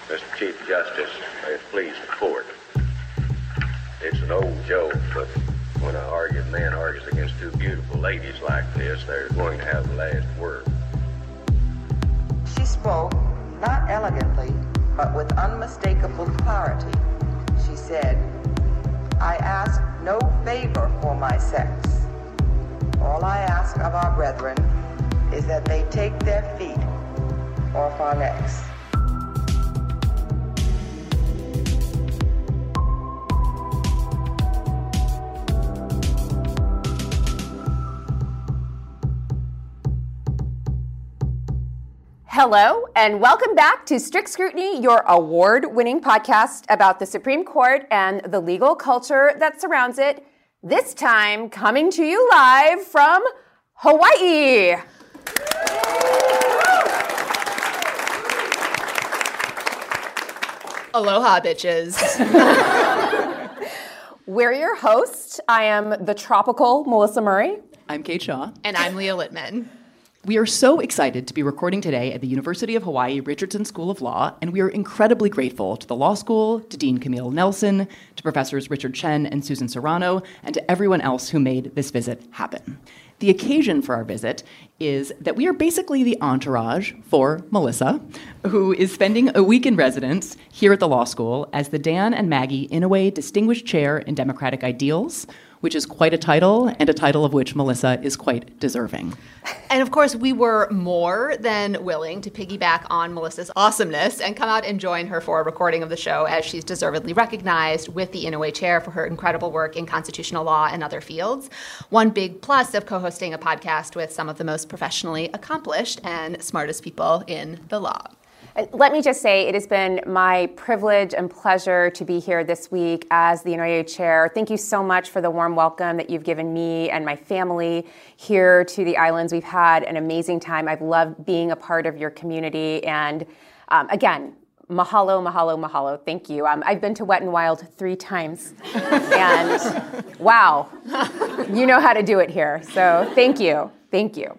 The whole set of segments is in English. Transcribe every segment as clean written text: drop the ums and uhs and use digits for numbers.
Mr. Chief Justice, may it please the court. It's an old joke, but when a man argues against two beautiful ladies like this, they're going to have the last word. She spoke, not elegantly, but with unmistakable clarity. She said, "I ask no favor for my sex. All I ask of our brethren is that they take their feet off our necks." Hello, and welcome back to Strict Scrutiny, your award-winning podcast about the Supreme Court and the legal culture that surrounds it. This time, coming to you live from Hawaii. Aloha, bitches. We're your hosts. I am the tropical Melissa Murray. I'm Kate Shaw. And I'm Leah Littman. We are so excited to be recording today at the University of Hawaii Richardson School of Law, and we are incredibly grateful to the law school, to Dean Camille Nelson, to Professors Richard Chen and Susan Serrano, and to everyone else who made this visit happen. The occasion for our visit is that we are basically the entourage for Melissa, who is spending a week in residence here at the law school as the Dan and Maggie Inouye Distinguished Chair in Democratic Ideals, which is quite a title, and a title of which Melissa is quite deserving. And of course, we were more than willing to piggyback on Melissa's awesomeness and come out and join her for a recording of the show, as she's deservedly recognized with the Inouye Chair for her incredible work in constitutional law and other fields. One big plus of co-hosting a podcast with some of the most professionally accomplished and smartest people in the law. Let me just say, it has been my privilege and pleasure to be here this week as the Inouye Chair. Thank you so much for the warm welcome that you've given me and my family here to the islands. We've had an amazing time. I've loved being a part of your community. And again, mahalo, mahalo, mahalo. Thank you. I've been to Wet and Wild 3 times. And wow, you know how to do it here. So thank you. Thank you.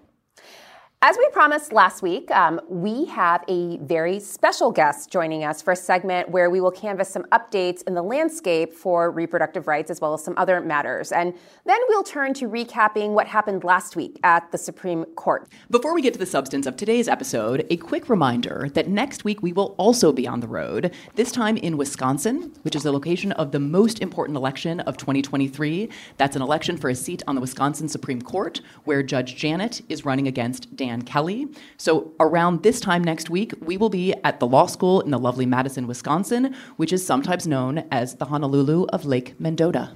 As we promised last week, we have a very special guest joining us for a segment where we will canvass some updates in the landscape for reproductive rights as well as some other matters. And then we'll turn to recapping what happened last week at the Supreme Court. Before we get to the substance of today's episode, a quick reminder that next week we will also be on the road, this time in Wisconsin, which is the location of the most important election of 2023. That's an election for a seat on the Wisconsin Supreme Court, where Judge Janet is running against Dan Kelly. So around this time next week, we will be at the law school in the lovely Madison, Wisconsin, which is sometimes known as the Honolulu of Lake Mendota.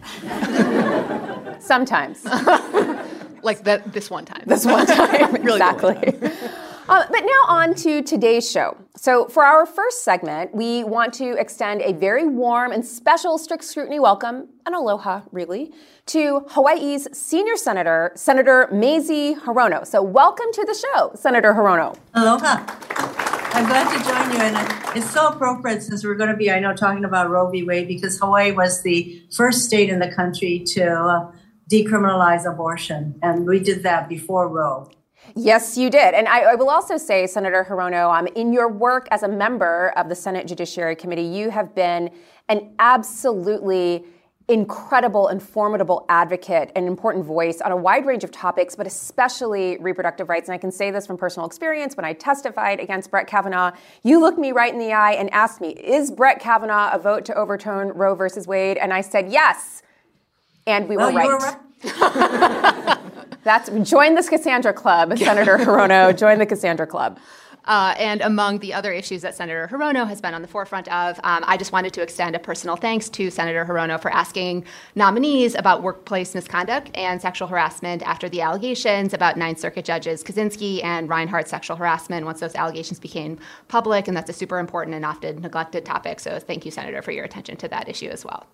Sometimes. Like this one time. This one time, Really exactly. Cool. But now on to today's show. So for our first segment, we want to extend a very warm and special Strict Scrutiny welcome, and aloha, really, to Hawaii's senior senator, Senator Mazie Hirono. So welcome to the show, Senator Hirono. Aloha. I'm glad to join you, and it's so appropriate since we're going to be, I know, talking about Roe v. Wade, because Hawaii was the first state in the country to decriminalize abortion, and we did that before Roe. Yes, you did. And I will also say, Senator Hirono, in your work as a member of the Senate Judiciary Committee, you have been an absolutely incredible and formidable advocate and important voice on a wide range of topics, but especially reproductive rights. And I can say this from personal experience. When I testified against Brett Kavanaugh, you looked me right in the eye and asked me, is Brett Kavanaugh a vote to overturn Roe versus Wade? And I said, yes. And we were right. You were right. Join this Cassandra Club, Senator Hirono. Join the Cassandra Club. And among the other issues that Senator Hirono has been on the forefront of, I just wanted to extend a personal thanks to Senator Hirono for asking nominees about workplace misconduct and sexual harassment after the allegations about Ninth Circuit judges Kaczynski and Reinhart's sexual harassment once those allegations became public, and that's a super important and often neglected topic. So thank you, Senator, for your attention to that issue as well.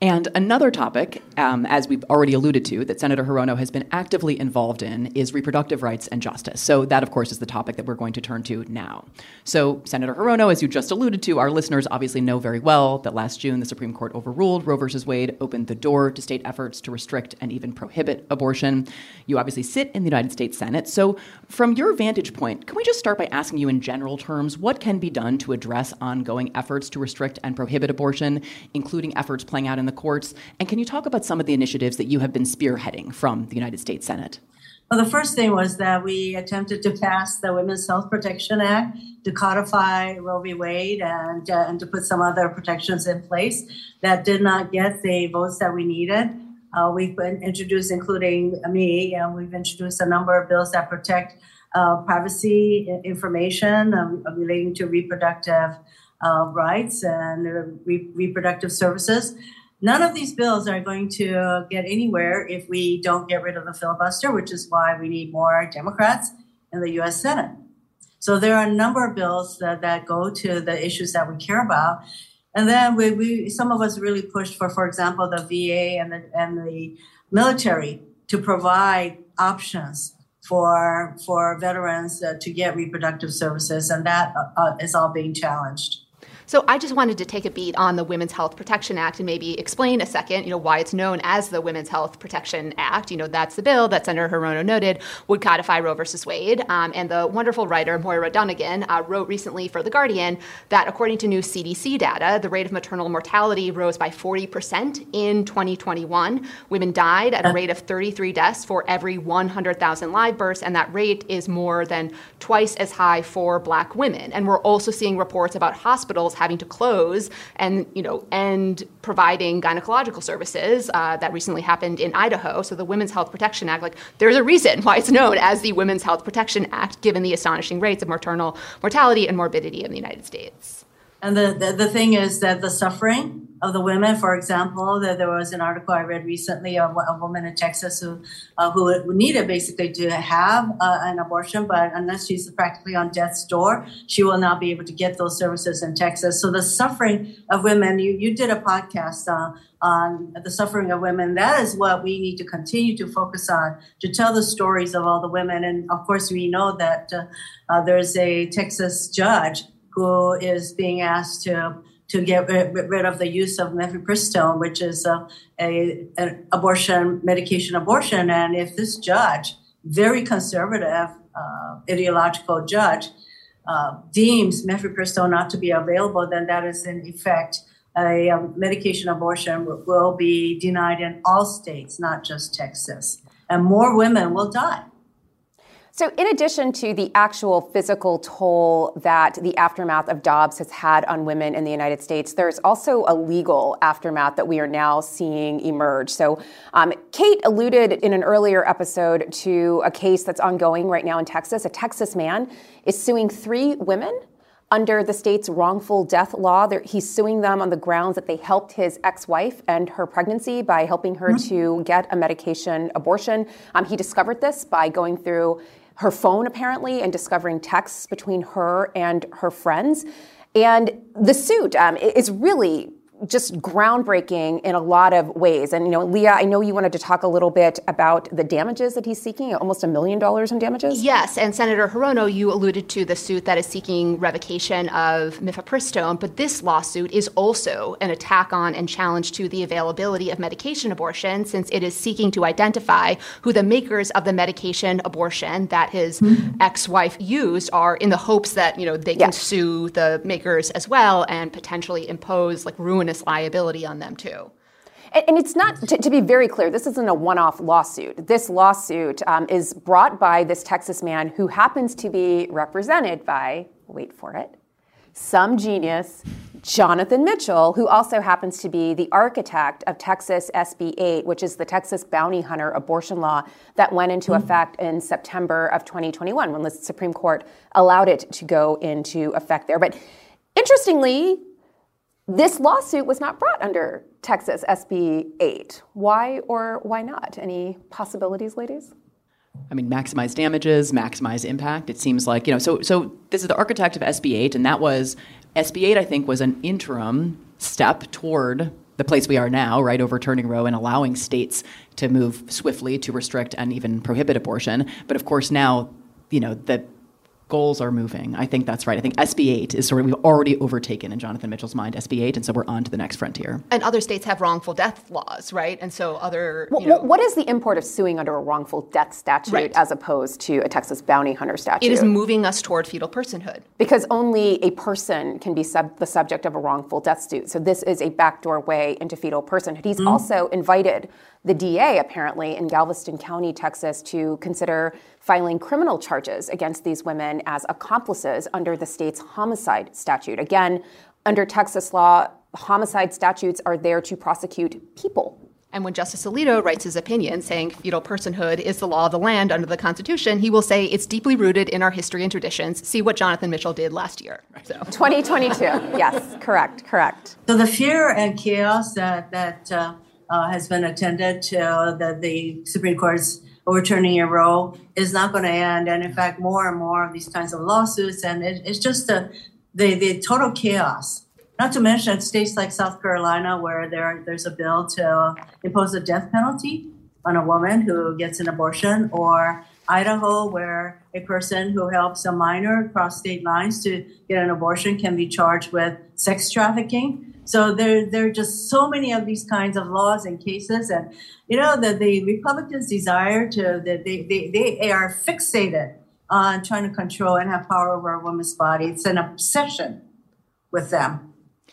And another topic, as we've already alluded to, that Senator Hirono has been actively involved in is reproductive rights and justice. So that, of course, is the topic that we're going to turn to now. So Senator Hirono, as you just alluded to, our listeners obviously know very well that last June the Supreme Court overruled Roe v. Wade, opened the door to state efforts to restrict and even prohibit abortion. You obviously sit in the United States Senate. So from your vantage point, can we just start by asking you in general terms, what can be done to address ongoing efforts to restrict and prohibit abortion, including efforts playing out in the courts? And can you talk about some of the initiatives that you have been spearheading from the United States Senate? Well, the first thing was that we attempted to pass the Women's Health Protection Act to codify Roe v. Wade and to put some other protections in place that did not get the votes that we needed. We've been introduced, including me, we've introduced a number of bills that protect privacy information relating to reproductive rights and reproductive services. None of these bills are going to get anywhere if we don't get rid of the filibuster, which is why we need more Democrats in the U.S. Senate. So there are a number of bills that go to the issues that we care about. And then we some of us really pushed for example, the VA and the military to provide options for veterans to get reproductive services, and that is all being challenged. So I just wanted to take a beat on the Women's Health Protection Act and maybe explain a second, why it's known as the Women's Health Protection Act. That's the bill that Senator Hirono noted would codify Roe versus Wade. And the wonderful writer Moira Donegan wrote recently for The Guardian that according to new CDC data, the rate of maternal mortality rose by 40% in 2021. Women died at a rate of 33 deaths for every 100,000 live births, and that rate is more than twice as high for Black women. And we're also seeing reports about hospitals having to close and providing gynecological services that recently happened in Idaho. So the Women's Health Protection Act, there's a reason why it's known as the Women's Health Protection Act, given the astonishing rates of maternal mortality and morbidity in the United States. And the thing is that the suffering of the women, for example, that there was an article I read recently of a woman in Texas who needed basically to have an abortion, but unless she's practically on death's door, she will not be able to get those services in Texas. So the suffering of women, you did a podcast on the suffering of women. That is what we need to continue to focus on, to tell the stories of all the women. And of course, we know that there's a Texas judge who is being asked to get rid of the use of mifepristone, which is an medication abortion. And if this judge, very conservative, ideological judge, deems mifepristone not to be available, then that is in effect a medication abortion will be denied in all states, not just Texas. And more women will die. So in addition to the actual physical toll that the aftermath of Dobbs has had on women in the United States, there's also a legal aftermath that we are now seeing emerge. So Kate alluded in an earlier episode to a case that's ongoing right now in Texas. A Texas man is suing 3 women under the state's wrongful death law. He's suing them on the grounds that they helped his ex-wife end her pregnancy by helping her to get a medication abortion. He discovered this by going through her phone, apparently, and discovering texts between her and her friends. And the suit is really just groundbreaking in a lot of ways. And, Leah, I know you wanted to talk a little bit about the damages that he's seeking, almost $1 million in damages. Yes, and Senator Hirono, you alluded to the suit that is seeking revocation of mifepristone, but this lawsuit is also an attack on and challenge to the availability of medication abortion, since it is seeking to identify who the makers of the medication abortion that his ex-wife used are, in the hopes that, they can sue the makers as well and potentially impose ruinous liability on them too. And it's not, to be very clear, this isn't a one-off lawsuit. This lawsuit is brought by this Texas man who happens to be represented by, wait for it, some genius, Jonathan Mitchell, who also happens to be the architect of Texas SB 8, which is the Texas bounty hunter abortion law that went into effect in September of 2021 when the Supreme Court allowed it to go into effect there. But interestingly, this lawsuit was not brought under Texas SB 8. Why or why not? Any possibilities, ladies? I mean, maximize damages, maximize impact. It seems like, so this is the architect of SB 8, and that was, SB 8, I think, was an interim step toward the place we are now, right, overturning Roe and allowing states to move swiftly to restrict and even prohibit abortion. But of course now, the goals are moving. I think that's right. I think SB 8 is we've already overtaken in Jonathan Mitchell's mind SB 8, and so we're on to the next frontier. And other states have wrongful death laws, right? And so what is the import of suing under a wrongful death statute as opposed to a Texas bounty hunter statute? It is moving us toward fetal personhood. Because only a person can be the subject of a wrongful death suit. So this is a backdoor way into fetal personhood. He's also invited the DA, apparently, in Galveston County, Texas, to consider filing criminal charges against these women as accomplices under the state's homicide statute. Again, under Texas law, homicide statutes are there to prosecute people. And when Justice Alito writes his opinion saying fetal personhood is the law of the land under the Constitution, he will say it's deeply rooted in our history and traditions. See what Jonathan Mitchell did last year. So. 2022. Yes, correct. So the fear and chaos that has been attended to the Supreme Court's overturning a Roe is not going to end. And in fact, more and more of these kinds of lawsuits, and it's just the total chaos. Not to mention states like South Carolina, where there's a bill to impose a death penalty on a woman who gets an abortion, or Idaho, where a person who helps a minor cross state lines to get an abortion can be charged with sex trafficking. So there are just so many of these kinds of laws and cases, and the Republicans desire they are fixated on trying to control and have power over a woman's body. It's an obsession with them.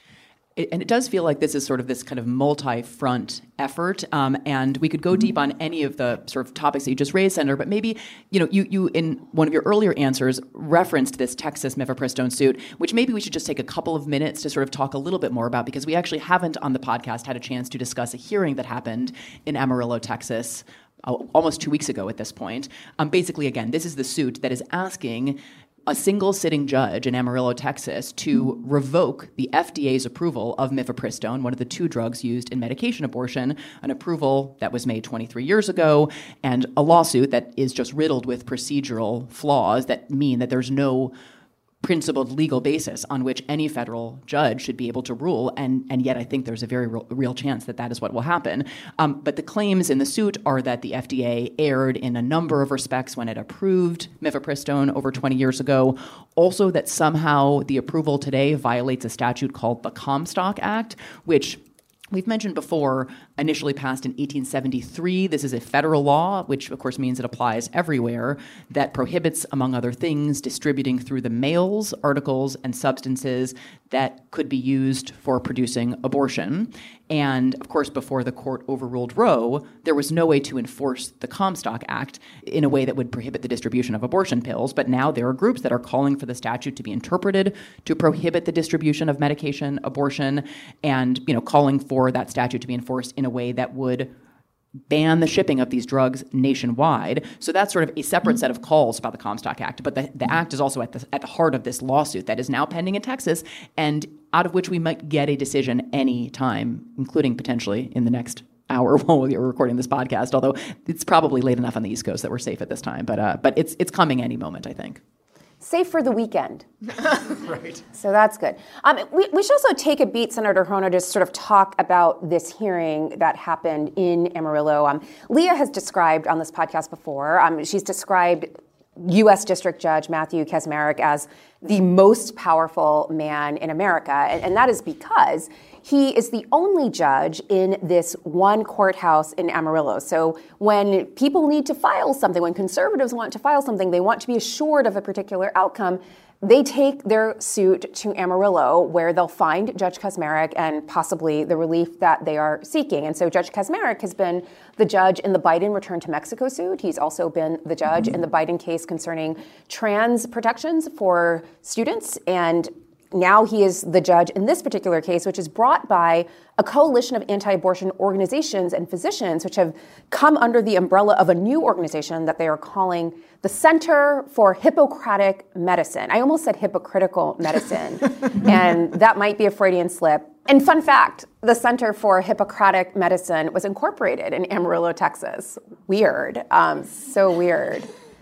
And it does feel like this is sort of this kind of multi-front effort, and we could go deep on any of the sort of topics that you just raised, Senator, but maybe, you in one of your earlier answers referenced this Texas mifepristone suit, which maybe we should just take a couple of minutes to sort of talk a little bit more about, because we actually haven't on the podcast had a chance to discuss a hearing that happened in Amarillo, Texas, almost 2 weeks ago at this point. Basically, again, this is the suit that is asking a single sitting judge in Amarillo, Texas, to revoke the FDA's approval of mifepristone, one of the 2 drugs used in medication abortion, an approval that was made 23 years ago, and a lawsuit that is just riddled with procedural flaws that mean that there's no principled legal basis on which any federal judge should be able to rule, and yet I think there's a very real chance that is what will happen. But the claims in the suit are that the FDA erred in a number of respects when it approved mifepristone over 20 years ago. Also that somehow the approval today violates a statute called the Comstock Act, which we've mentioned before, initially passed in 1873. This is a federal law, which of course means it applies everywhere, that prohibits, among other things, distributing through the mails, articles, and substances that could be used for producing abortion. And of course, before the court overruled Roe, there was no way to enforce the Comstock Act in a way that would prohibit the distribution of abortion pills. But now there are groups that are calling for the statute to be interpreted to prohibit the distribution of medication abortion, and calling for that statute to be enforced in a way that would ban the shipping of these drugs nationwide. So that's sort of a separate set of calls about the Comstock Act. But the act is also at the heart of this lawsuit that is now pending in Texas, and out of which we might get a decision any time, including potentially in the next hour while we're recording this podcast, although it's probably late enough on the East Coast that we're safe at this time. But it's coming any moment, I think. Safe for the weekend. Right. So that's good. We should also take a beat, Senator Hrono, to sort of talk about this hearing that happened in Amarillo. Leah has described on this podcast before, she's described U.S. District Judge Matthew Kacsmaryk as the most powerful man in America. And that is because he is the only judge in this one courthouse in Amarillo. So when people need to file something, when conservatives want to file something, they want to be assured of a particular outcome, they take their suit to Amarillo, where they'll find Judge Kacsmaryk and possibly the relief that they are seeking. And so Judge Kacsmaryk has been the judge in the Biden Return to Mexico suit. He's also been the judge in the Biden case concerning trans protections for students. And now he is the judge in this particular case, which is brought by a coalition of anti-abortion organizations and physicians, which have come under the umbrella of a new organization that they are calling the Center for Hippocratic Medicine. I almost said hypocritical medicine, and that might be a Freudian slip. And fun fact, the Center for Hippocratic Medicine was incorporated in Amarillo, Texas. Weird. So weird.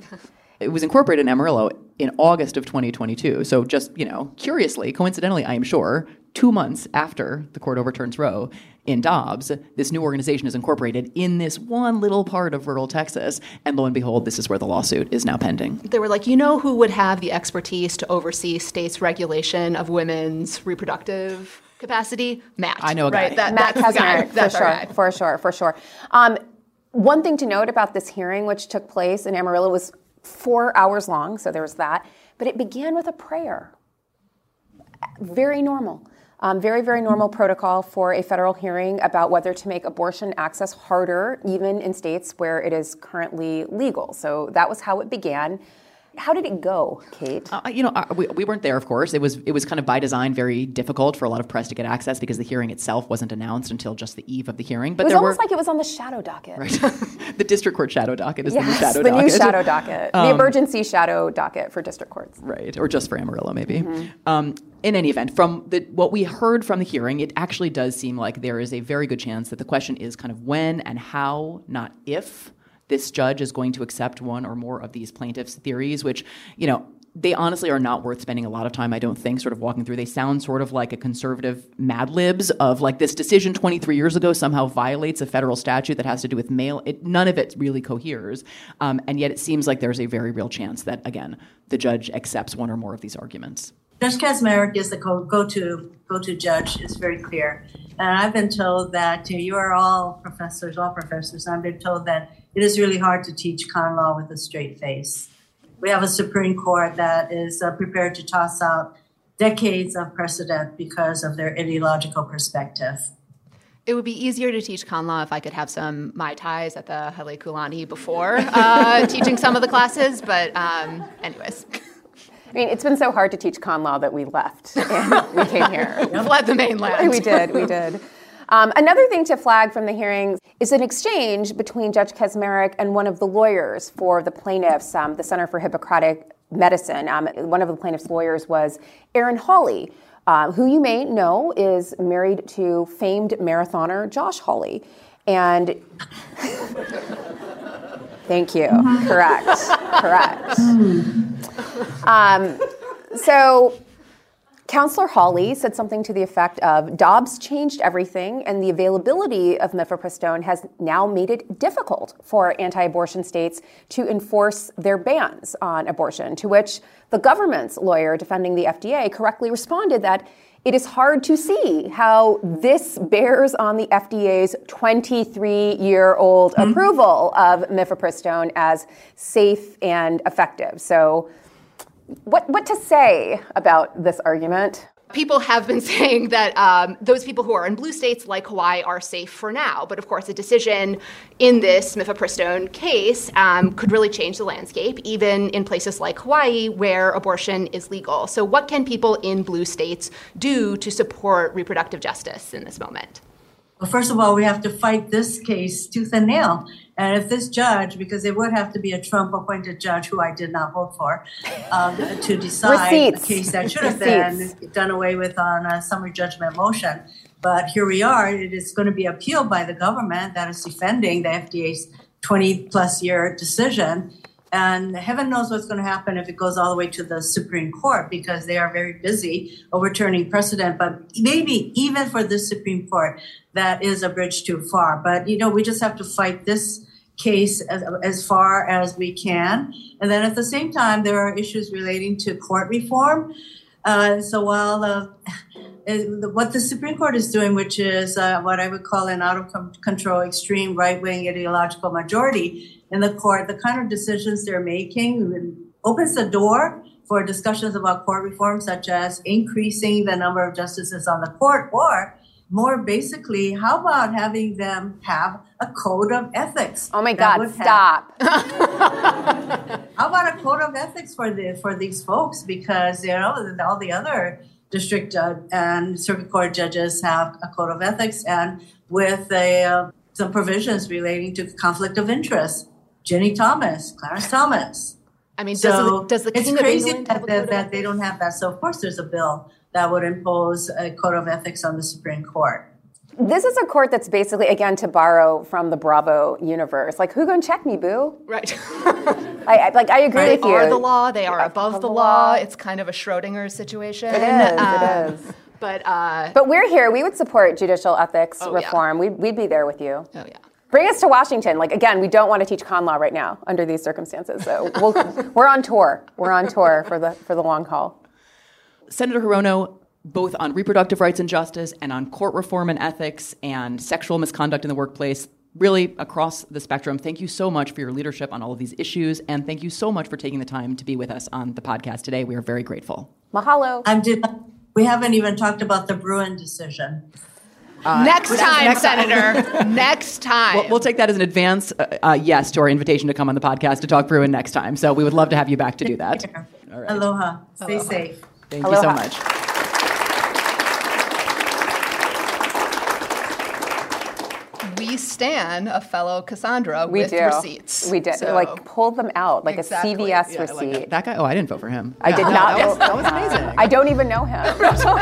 It was incorporated in Amarillo in August of 2022. So just, curiously, coincidentally, I am sure, 2 months after the court overturns Roe in Dobbs, this new organization is incorporated in this one little part of rural Texas. And lo and behold, this is where the lawsuit is now pending. They were like, who would have the expertise to oversee states' regulation of women's reproductive capacity? Matt. I know a guy. Right? Matt Kacsmaryk, for sure. One thing to note about this hearing, which took place in Amarillo, was 4 hours long, so there was that. But it began with a prayer. Very normal. Very, very normal protocol for a federal hearing about whether to make abortion access harder, even in states where it is currently legal. So that was how it began. How did it go, Kate? We weren't there, of course. It was kind of by design very difficult for a lot of press to get access because the hearing itself wasn't announced until just the eve of the hearing. But it was almost like it was on the shadow docket. Right. The district court shadow docket is the new shadow docket. Yes, the new shadow docket. The emergency shadow docket for district courts. Right, or just for Amarillo, maybe. In any event, from what we heard from the hearing, it actually does seem like there is a very good chance that the question is kind of when and how, not if, this judge is going to accept one or more of these plaintiffs' theories, which, they honestly are not worth spending a lot of time, I don't think, sort of walking through. They sound sort of like a conservative Mad Libs of like this decision 23 years ago somehow violates a federal statute that has to do with mail. None of it really coheres. And yet it seems like there's a very real chance that, again, the judge accepts one or more of these arguments. Judge Kacsmaryk is the go-to judge. It's very clear. And I've been told that you are all professors, and I've been told that it is really hard to teach con law with a straight face. We have a Supreme Court that is prepared to toss out decades of precedent because of their ideological perspective. It would be easier to teach con law if I could have some Mai Tais at the Haile Kulani before teaching some of the classes, but anyways. I mean, it's been so hard to teach con law that we left and we came here. Fled the mainland. We did. Another thing to flag from the hearings is an exchange between Judge Kacsmaryk and one of the lawyers for the plaintiffs, the Center for Hippocratic Medicine. One of the plaintiffs' lawyers was Aaron Hawley, who you may know is married to famed marathoner Josh Hawley. And thank you. Correct. So Counselor Hawley said something to the effect of, Dobbs changed everything, and the availability of mifepristone has now made it difficult for anti-abortion states to enforce their bans on abortion, to which the government's lawyer defending the FDA correctly responded that it is hard to see how this bears on the FDA's 23-year-old approval of mifepristone as safe and effective. So what to say about this argument? People have been saying that those people who are in blue states like Hawaii are safe for now. But of course, a decision in this mifepristone case could really change the landscape, even in places like Hawaii where abortion is legal. So what can people in blue states do to support reproductive justice in this moment? Well, first of all, we have to fight this case tooth and nail. And if this judge, because it would have to be a Trump-appointed judge who I did not vote for, to decide a case that should have been done away with on a summary judgment motion. But here we are. It is going to be appealed by the government that is defending the FDA's 20-plus year decision. And heaven knows what's going to happen if it goes all the way to the Supreme Court, because they are very busy overturning precedent. But maybe even for the Supreme Court, that is a bridge too far. But, we just have to fight this case as far as we can. And then at the same time, there are issues relating to court reform. So while what the Supreme Court is doing, which is what I would call an out-of-control, extreme right-wing ideological majority in the court, the kind of decisions they're making opens the door for discussions about court reform, such as increasing the number of justices on the court, or more basically, how about having them have a code of ethics? Oh my God, stop. How about a code of ethics for these folks? Because, all the other district and circuit court judges have a code of ethics, and with some provisions relating to conflict of interest. Ginny Thomas, Clarence Thomas. I mean, so does the King it's crazy of England that they don't have that. So, of course, there's a bill that would impose a code of ethics on the Supreme Court. This is a court that's basically, again, to borrow from the Bravo universe. Like, who gonna check me, boo? Right. I agree with you. They are the law. They are above the law. It's kind of a Schrodinger's situation. It is. But we're here. We would support judicial ethics reform. Yeah. We'd be there with you. Oh, yeah. Bring us to Washington. Again, we don't want to teach con law right now under these circumstances. So we're on tour. We're on tour for the long haul. Senator Hirono, both on reproductive rights and justice and on court reform and ethics and sexual misconduct in the workplace, really across the spectrum, thank you so much for your leadership on all of these issues. And thank you so much for taking the time to be with us on the podcast today. We are very grateful. Mahalo. We haven't even talked about the Bruen decision. Next time, Senator. Next time. We'll take that as an advance yes to our invitation to come on the podcast to talk Bruen next time. So we would love to have you back to do that. All right. Aloha. Stay safe. Thank you so much. We stan a fellow Cassandra with receipts. We did. So, pull them out like exactly. a CVS Yeah, receipt. That guy, I didn't vote for him. I did not vote that was amazing. I don't even know him.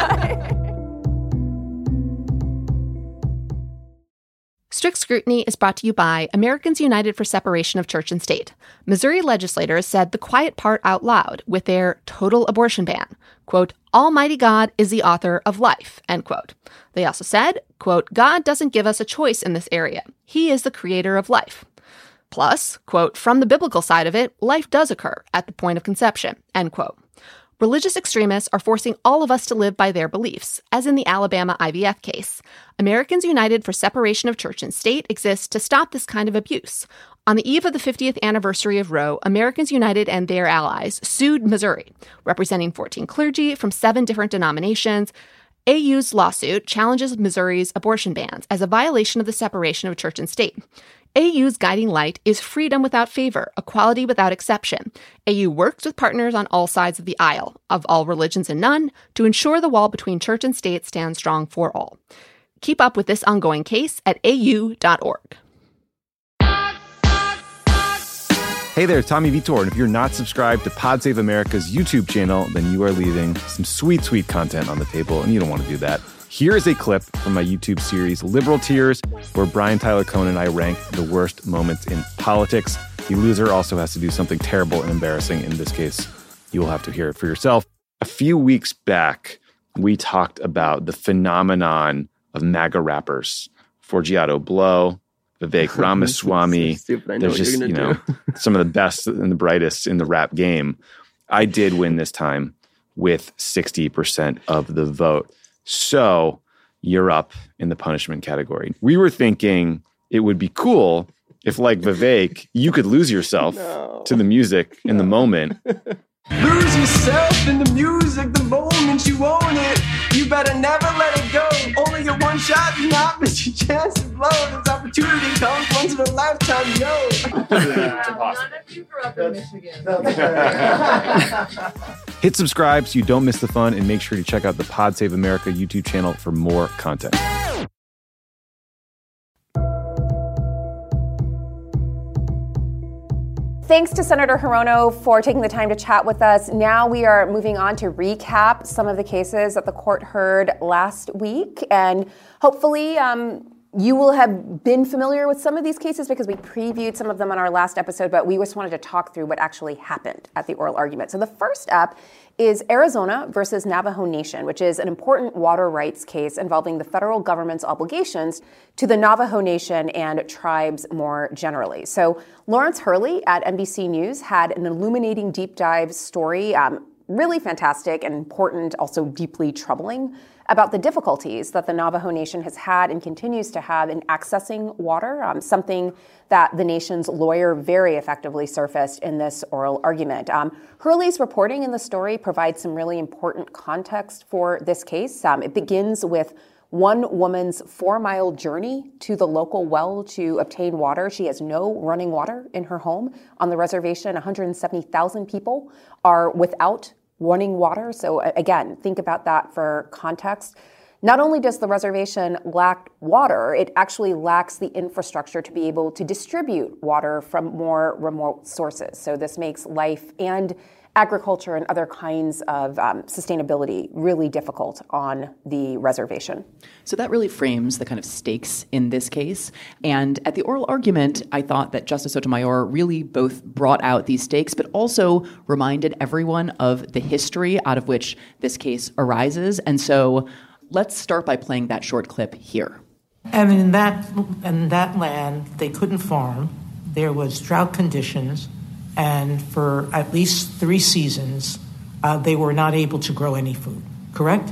Strict Scrutiny is brought to you by Americans United for Separation of Church and State. Missouri legislators said the quiet part out loud with their total abortion ban. Quote, Almighty God is the author of life, end quote. They also said, quote, God doesn't give us a choice in this area. He is the creator of life. Plus, quote, from the biblical side of it, life does occur at the point of conception, end quote. Religious extremists are forcing all of us to live by their beliefs, as in the Alabama IVF case. Americans United for Separation of Church and State exists to stop this kind of abuse. On the eve of the 50th anniversary of Roe, Americans United and their allies sued Missouri, representing 14 clergy from 7 different denominations. AU's lawsuit challenges Missouri's abortion bans as a violation of the separation of church and state. AU's guiding light is freedom without favor, equality without exception. AU works with partners on all sides of the aisle, of all religions and none, to ensure the wall between church and state stands strong for all. Keep up with this ongoing case at au.org. Hey there, Tommy Vitor, and if you're not subscribed to Pod Save America's YouTube channel, then you are leaving some sweet, sweet content on the table, and you don't want to do that. Here is a clip from my YouTube series, Liberal Tears, where Brian Tyler Cohen and I rank the worst moments in politics. The loser also has to do something terrible and embarrassing. In this case, you will have to hear it for yourself. A few weeks back, we talked about the phenomenon of MAGA rappers. Forgiato Blow, Vivek Ramaswamy. There's just, some of the best and the brightest in the rap game. I did win this time with 60% of the vote. So you're up in the punishment category. We were thinking it would be cool if, like Vivek, you could lose yourself to the music in the moment. Lose yourself in the music the moment you own it. You better never let it go. Only get one shot, do not miss your chance to blow. This opportunity comes once in a lifetime, yo. Hit subscribe so you don't miss the fun, and make sure to check out the Pod Save America YouTube channel for more content. Thanks to Senator Hirono for taking the time to chat with us. Now we are moving on to recap some of the cases that the court heard last week. And hopefully you will have been familiar with some of these cases because we previewed some of them on our last episode, but we just wanted to talk through what actually happened at the oral argument. So the first up is Arizona versus Navajo Nation, which is an important water rights case involving the federal government's obligations to the Navajo Nation and tribes more generally. So Lawrence Hurley at NBC News had an illuminating deep dive story, really fantastic and important, also deeply troubling, about the difficulties that the Navajo Nation has had and continues to have in accessing water, something that the nation's lawyer very effectively surfaced in this oral argument. Hurley's reporting in the story provides some really important context for this case. It begins with one woman's 4-mile journey to the local well to obtain water. She has no running water in her home. On the reservation, 170,000 people are without running water. So again, think about that for context. Not only does the reservation lack water, it actually lacks the infrastructure to be able to distribute water from more remote sources. So this makes life and agriculture and other kinds of sustainability really difficult on the reservation. So that really frames the kind of stakes in this case. And at the oral argument, I thought that Justice Sotomayor really both brought out these stakes, but also reminded everyone of the history out of which this case arises. And so Let's start by playing that short clip here. And in that land, they couldn't farm. There was drought conditions, and for at least 3 seasons, they were not able to grow any food. Correct?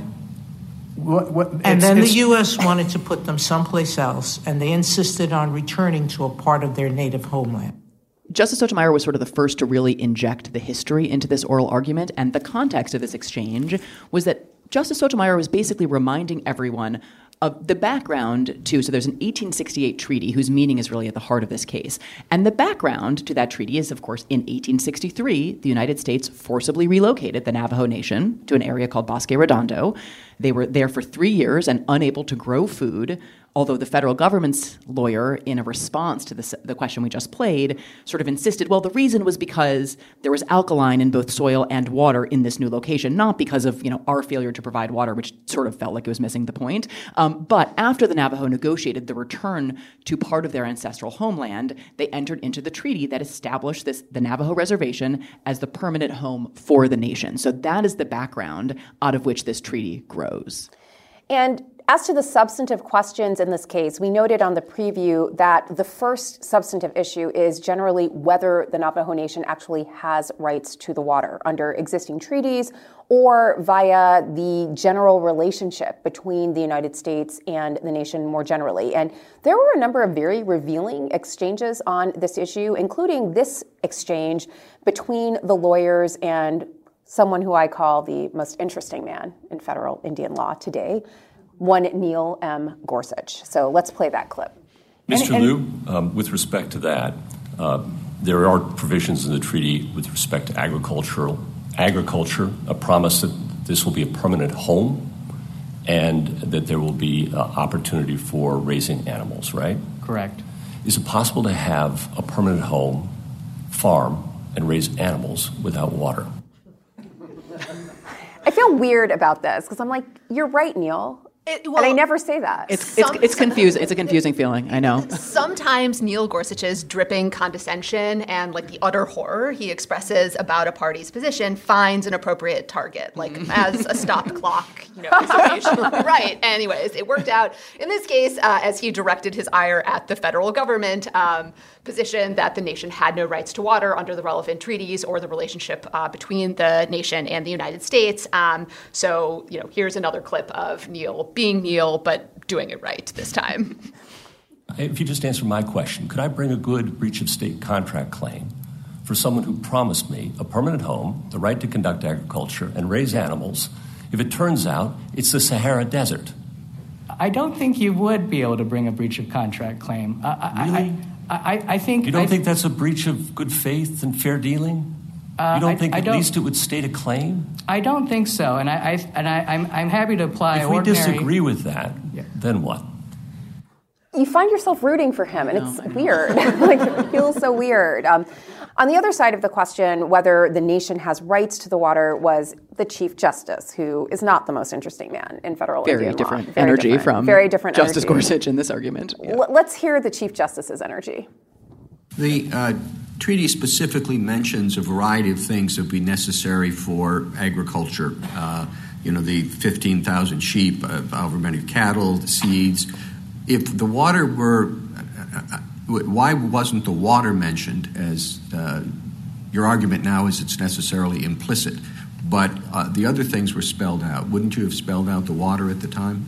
The U.S. wanted to put them someplace else, and they insisted on returning to a part of their native homeland. Justice Sotomayor was sort of the first to really inject the history into this oral argument, and the context of this exchange was that Justice Sotomayor was basically reminding everyone of the background to, so there's an 1868 treaty whose meaning is really at the heart of this case. And the background to that treaty is, of course, in 1863, the United States forcibly relocated the Navajo Nation to an area called Bosque Redondo. They were there for 3 years and unable to grow food, although the federal government's lawyer, in a response to the question we just played, sort of insisted, well, the reason was because there was alkaline in both soil and water in this new location, not because of our failure to provide water, which sort of felt like it was missing the point. But after the Navajo negotiated the return to part of their ancestral homeland, they entered into the treaty that established the Navajo Reservation as the permanent home for the nation. So that is the background out of which this treaty grows. And as to the substantive questions in this case, we noted on the preview that the first substantive issue is generally whether the Navajo Nation actually has rights to the water under existing treaties or via the general relationship between the United States and the nation more generally. And there were a number of very revealing exchanges on this issue, including this exchange between the lawyers and someone who I call the most interesting man in federal Indian law today, one Neil M. Gorsuch. So let's play that clip. Mr. Liu, with respect to that, there are provisions in the treaty with respect to agriculture, a promise that this will be a permanent home and that there will be opportunity for raising animals, right? Correct. Is it possible to have a permanent home, farm, and raise animals without water? I feel weird about this because I'm like, you're right, Neil. And I never say that. It's confusing. It's a confusing feeling. I know. Sometimes Neil Gorsuch's dripping condescension and the utter horror he expresses about a party's position finds an appropriate target, as a stop clock, is occasionally right. Anyways, it worked out in this case as he directed his ire at the federal government position that the nation had no rights to water under the relevant treaties or the relationship between the nation and the United States. So here's another clip of Neil being Neil, but doing it right this time. If you just answer my question, could I bring a good breach of state contract claim for someone who promised me a permanent home, the right to conduct agriculture, and raise animals, if it turns out it's the Sahara Desert? I don't think you would be able to bring a breach of contract claim. Really? I think... You don't think that's a breach of good faith and fair dealing? You don't think at least it would state a claim? I don't think so, and I'm happy to apply If we disagree with that, then what? You find yourself rooting for him, and it's weird. It feels so weird. On the other side of the question, whether the nation has rights to the water, was the Chief Justice, who is not the most interesting man in federal Indian law. Very different energy from Justice Gorsuch in this argument. Yeah. Let's hear the Chief Justice's energy. The treaty specifically mentions a variety of things that would be necessary for agriculture. The 15,000 sheep, however many cattle, the seeds. If the water were, why wasn't the water mentioned? As your argument now is it's necessarily implicit, but the other things were spelled out. Wouldn't you have spelled out the water at the time?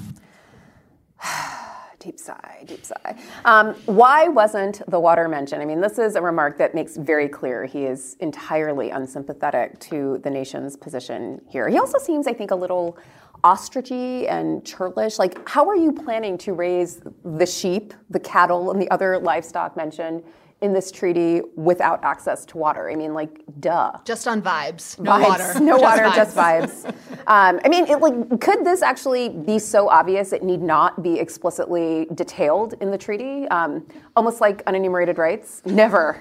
Deep sigh, deep sigh. Why wasn't the water mentioned? I mean, this is a remark that makes very clear he is entirely unsympathetic to the nation's position here. He also seems, I think, a little ostrichy and churlish. How are you planning to raise the sheep, the cattle, and the other livestock mentioned in this treaty without access to water? I mean, duh. Just on vibes. No water. No water, just vibes. Could this actually be so obvious it need not be explicitly detailed in the treaty? Almost like unenumerated rights? Never.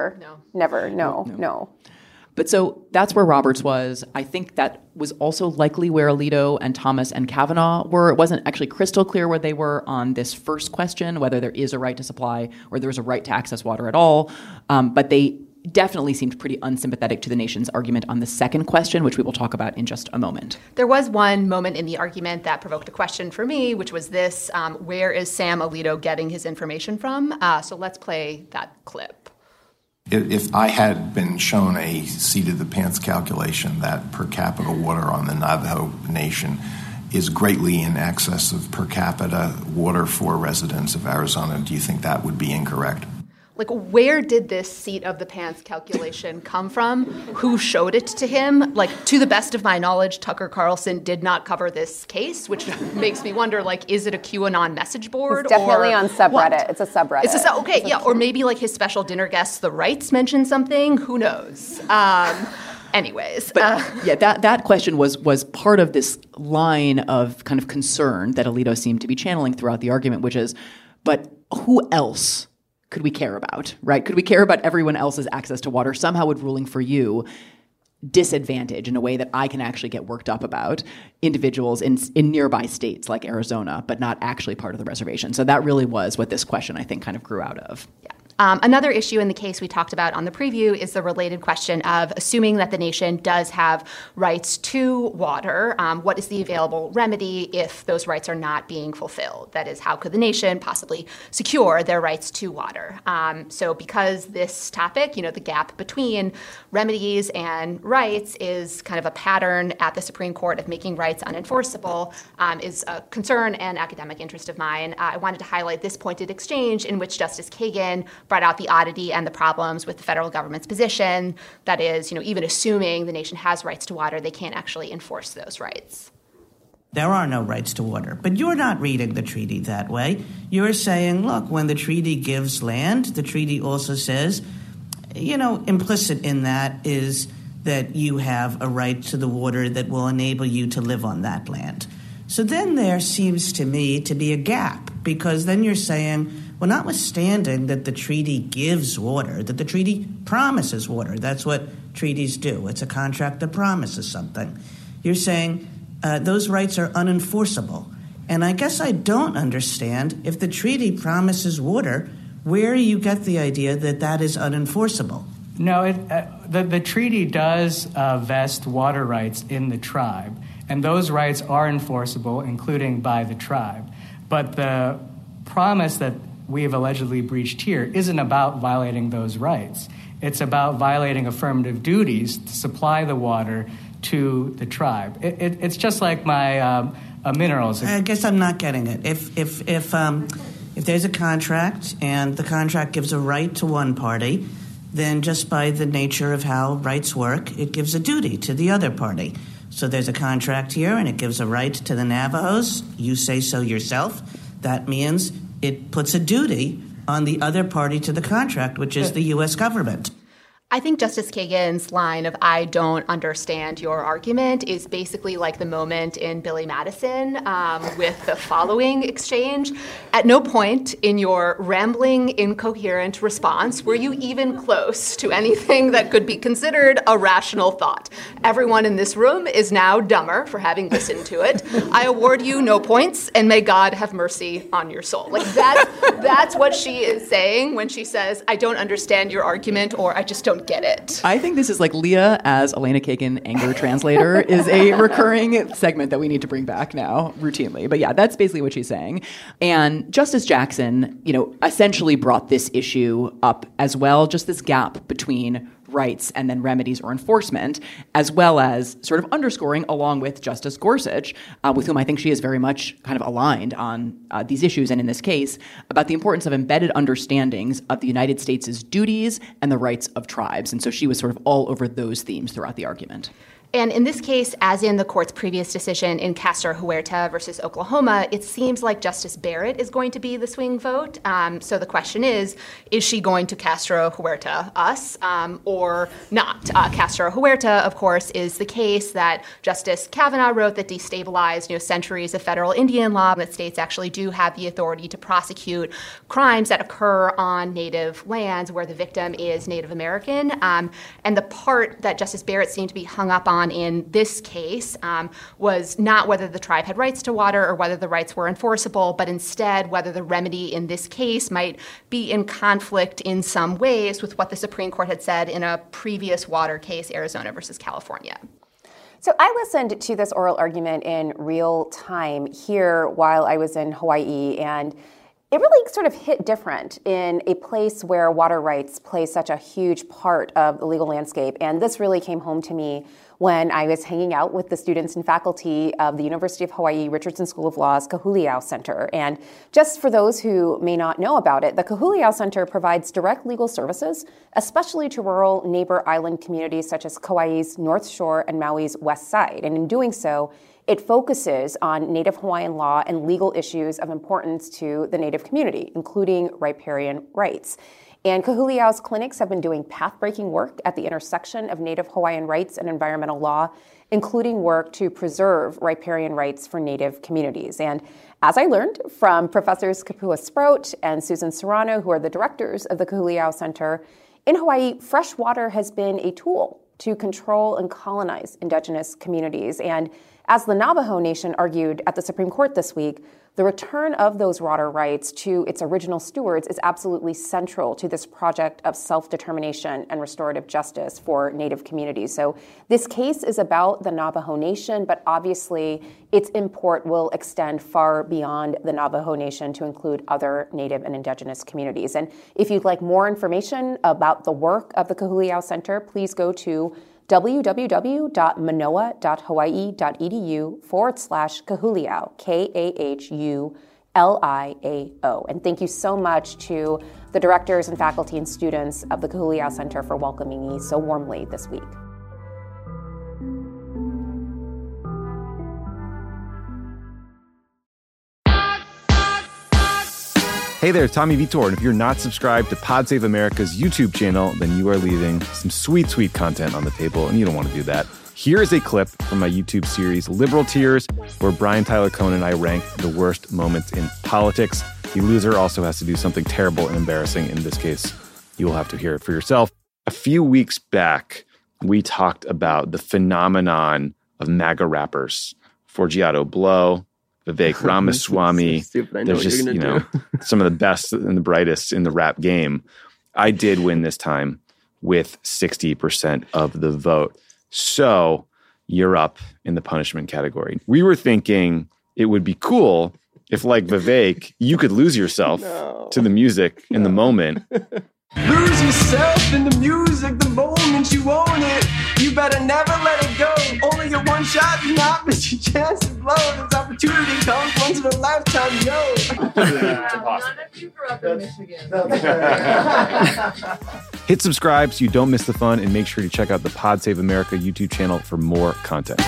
No. But so that's where Roberts was. I think that was also likely where Alito and Thomas and Kavanaugh were. It wasn't actually crystal clear where they were on this first question, whether there is a right to supply or there's a right to access water at all. But they definitely seemed pretty unsympathetic to the nation's argument on the second question, which we will talk about in just a moment. There was one moment in the argument that provoked a question for me, which was this: where is Sam Alito getting his information from? So let's play that clip. If I had been shown a seat of the pants calculation that per capita water on the Navajo Nation is greatly in excess of per capita water for residents of Arizona, do you think that would be incorrect? Like, where did this seat of the pants calculation come from? Who showed it to him? Like, to the best of my knowledge, Tucker Carlson did not cover this case, which makes me wonder, like, is it a QAnon message board? It's definitely on subreddit. What? It's a subreddit. Okay, yeah, or maybe, like, his special dinner guests, the Wrights, mentioned something. Who knows? Anyways. That question was part of this line of kind of concern that Alito seemed to be channeling throughout the argument, which is, but who else could we care about, right? Could we care about everyone else's access to water? Somehow would ruling for you disadvantage in a way that I can actually get worked up about individuals in nearby states like Arizona, but not actually part of the reservation. So that really was what this question, I think, kind of grew out of. Yeah. Another issue in the case we talked about on the preview is the related question of assuming that the nation does have rights to water, what is the available remedy if those rights are not being fulfilled? That is, how could the nation possibly secure their rights to water? So because this topic, the gap between remedies and rights is kind of a pattern at the Supreme Court of making rights unenforceable, is a concern and academic interest of mine. I wanted to highlight this pointed exchange in which Justice Kagan brought out the oddity and the problems with the federal government's position. That is, even assuming the nation has rights to water, they can't actually enforce those rights. There are no rights to water. But you're not reading the treaty that way. You're saying, look, when the treaty gives land, the treaty also says, implicit in that is that you have a right to the water that will enable you to live on that land. So then there seems to me to be a gap, because then you're saying, well, notwithstanding that the treaty gives water, that the treaty promises water. That's what treaties do. It's a contract that promises something. You're saying those rights are unenforceable. And I guess I don't understand, if the treaty promises water, where you get the idea that that is unenforceable. No, the treaty does vest water rights in the tribe, and those rights are enforceable, including by the tribe. But the promise that we have allegedly breached here isn't about violating those rights. It's about violating affirmative duties to supply the water to the tribe. It's just like my minerals. I guess I'm not getting it. If there's a contract and the contract gives a right to one party, then just by the nature of how rights work, it gives a duty to the other party. So there's a contract here and it gives a right to the Navajos. You say so yourself. That means it puts a duty on the other party to the contract, which is the U.S. government. I think Justice Kagan's line of "I don't understand your argument" is basically like the moment in Billy Madison with the following exchange. At no point in your rambling, incoherent response were you even close to anything that could be considered a rational thought. Everyone in this room is now dumber for having listened to it. I award you no points, and may God have mercy on your soul. Like that's what she is saying when she says, "I don't understand your argument," or "I just don't get it." I think this is like Leah as Elena Kagan anger translator is a recurring segment that we need to bring back now routinely. But yeah, that's basically what she's saying. And Justice Jackson, essentially brought this issue up as well, just this gap between rights and then remedies or enforcement, as well as sort of underscoring, along with Justice Gorsuch, with whom I think she is very much kind of aligned on these issues, and in this case, about the importance of embedded understandings of the United States' duties and the rights of tribes. And so she was sort of all over those themes throughout the argument. And in this case, as in the court's previous decision in Castro Huerta versus Oklahoma, it seems like Justice Barrett is going to be the swing vote. So the question is she going to Castro Huerta us or not? Castro Huerta, of course, is the case that Justice Kavanaugh wrote that destabilized centuries of federal Indian law, that states actually do have the authority to prosecute crimes that occur on Native lands where the victim is Native American. And the part that Justice Barrett seemed to be hung up on on in this case was not whether the tribe had rights to water or whether the rights were enforceable, but instead whether the remedy in this case might be in conflict in some ways with what the Supreme Court had said in a previous water case, Arizona versus California. So I listened to this oral argument in real time here while I was in Hawaii, and it really sort of hit different in a place where water rights play such a huge part of the legal landscape. And this really came home to me when I was hanging out with the students and faculty of the University of Hawaii Richardson School of Law's Kahuliau Center. And just for those who may not know about it, the Kahuliau Center provides direct legal services, especially to rural neighbor island communities such as Kauai's North Shore and Maui's West Side. And in doing so, it focuses on Native Hawaiian law and legal issues of importance to the Native community, including riparian rights. And Kahuliau's clinics have been doing path-breaking work at the intersection of Native Hawaiian rights and environmental law, including work to preserve riparian rights for Native communities. And as I learned from Professors Kapua Sprout and Susan Serrano, who are the directors of the Kahuliau Center, in Hawaii, fresh water has been a tool to control and colonize indigenous communities. And as the Navajo Nation argued at the Supreme Court this week, the return of those water rights to its original stewards is absolutely central to this project of self-determination and restorative justice for Native communities. So this case is about the Navajo Nation, but obviously its import will extend far beyond the Navajo Nation to include other Native and indigenous communities. And if you'd like more information about the work of the Kahuliau Center, please go to www.manoa.hawaii.edu/Kahuliau, KAHULIAO. And thank you so much to the directors and faculty and students of the Kahuliau Center for welcoming me so warmly this week. Hey there, Tommy Vitor, and if you're not subscribed to Pod Save America's YouTube channel, then you are leaving some sweet, sweet content on the table, and you don't want to do that. Here is a clip from my YouTube series, Liberal Tears, where Brian Tyler Cohen and I rank the worst moments in politics. The loser also has to do something terrible and embarrassing. In this case, you will have to hear it for yourself. A few weeks back, we talked about the phenomenon of MAGA rappers, Forgiato Blow, Vivek Ramaswamy. There's just, some of the best and the brightest in the rap game. I did win this time with 60% of the vote. So you're up in the punishment category. We were thinking it would be cool if, like Vivek, you could lose yourself to the music in the moment. Lose yourself in the music, the moment you own it. You better never let it go. Only get one shot, do not miss your chance to blow. This opportunity comes once in a lifetime, yo. None of you grew up in Michigan. Hit subscribe so you don't miss the fun, and make sure to check out the Pod Save America YouTube channel for more content.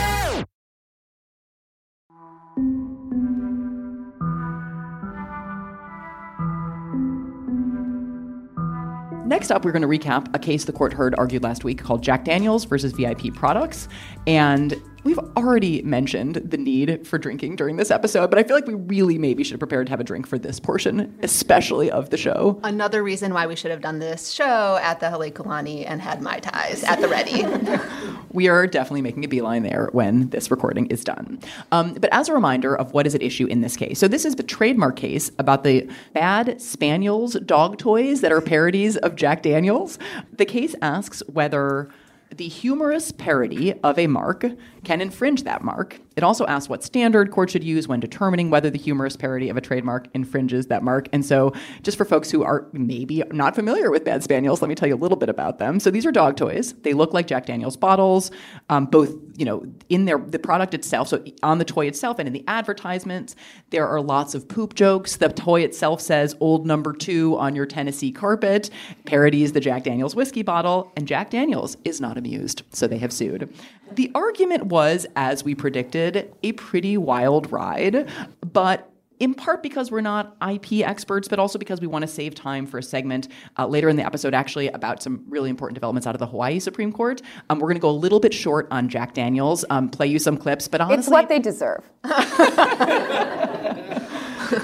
Next up, we're going to recap a case the court heard argued last week called Jack Daniels versus VIP Products. And we've already mentioned the need for drinking during this episode, but I feel like we really maybe should have prepared to have a drink for this portion, especially of the show. Another reason why we should have done this show at the Halekulani and had Mai Tais at the ready. We are definitely making a beeline there when this recording is done. But as a reminder of what is at issue in this case. So this is the trademark case about the Bad Spaniels dog toys that are parodies of Jack Daniels. The case asks whether the humorous parody of a mark can infringe that mark. It also asks what standard court should use when determining whether the humorous parody of a trademark infringes that mark. And so just for folks who are maybe not familiar with Bad Spaniels, let me tell you a little bit about them. So these are dog toys. They look like Jack Daniels bottles, both, in the product itself. So on the toy itself and in the advertisements, there are lots of poop jokes. The toy itself says old number 2 on your Tennessee carpet, parodies the Jack Daniels whiskey bottle, and Jack Daniels is not amused. So they have sued. The argument was, as we predicted, a pretty wild ride, but in part because we're not IP experts, but also because we want to save time for a segment later in the episode, actually, about some really important developments out of the Hawaii Supreme Court. We're going to go a little bit short on Jack Daniels, play you some clips, but honestly... It's what they deserve.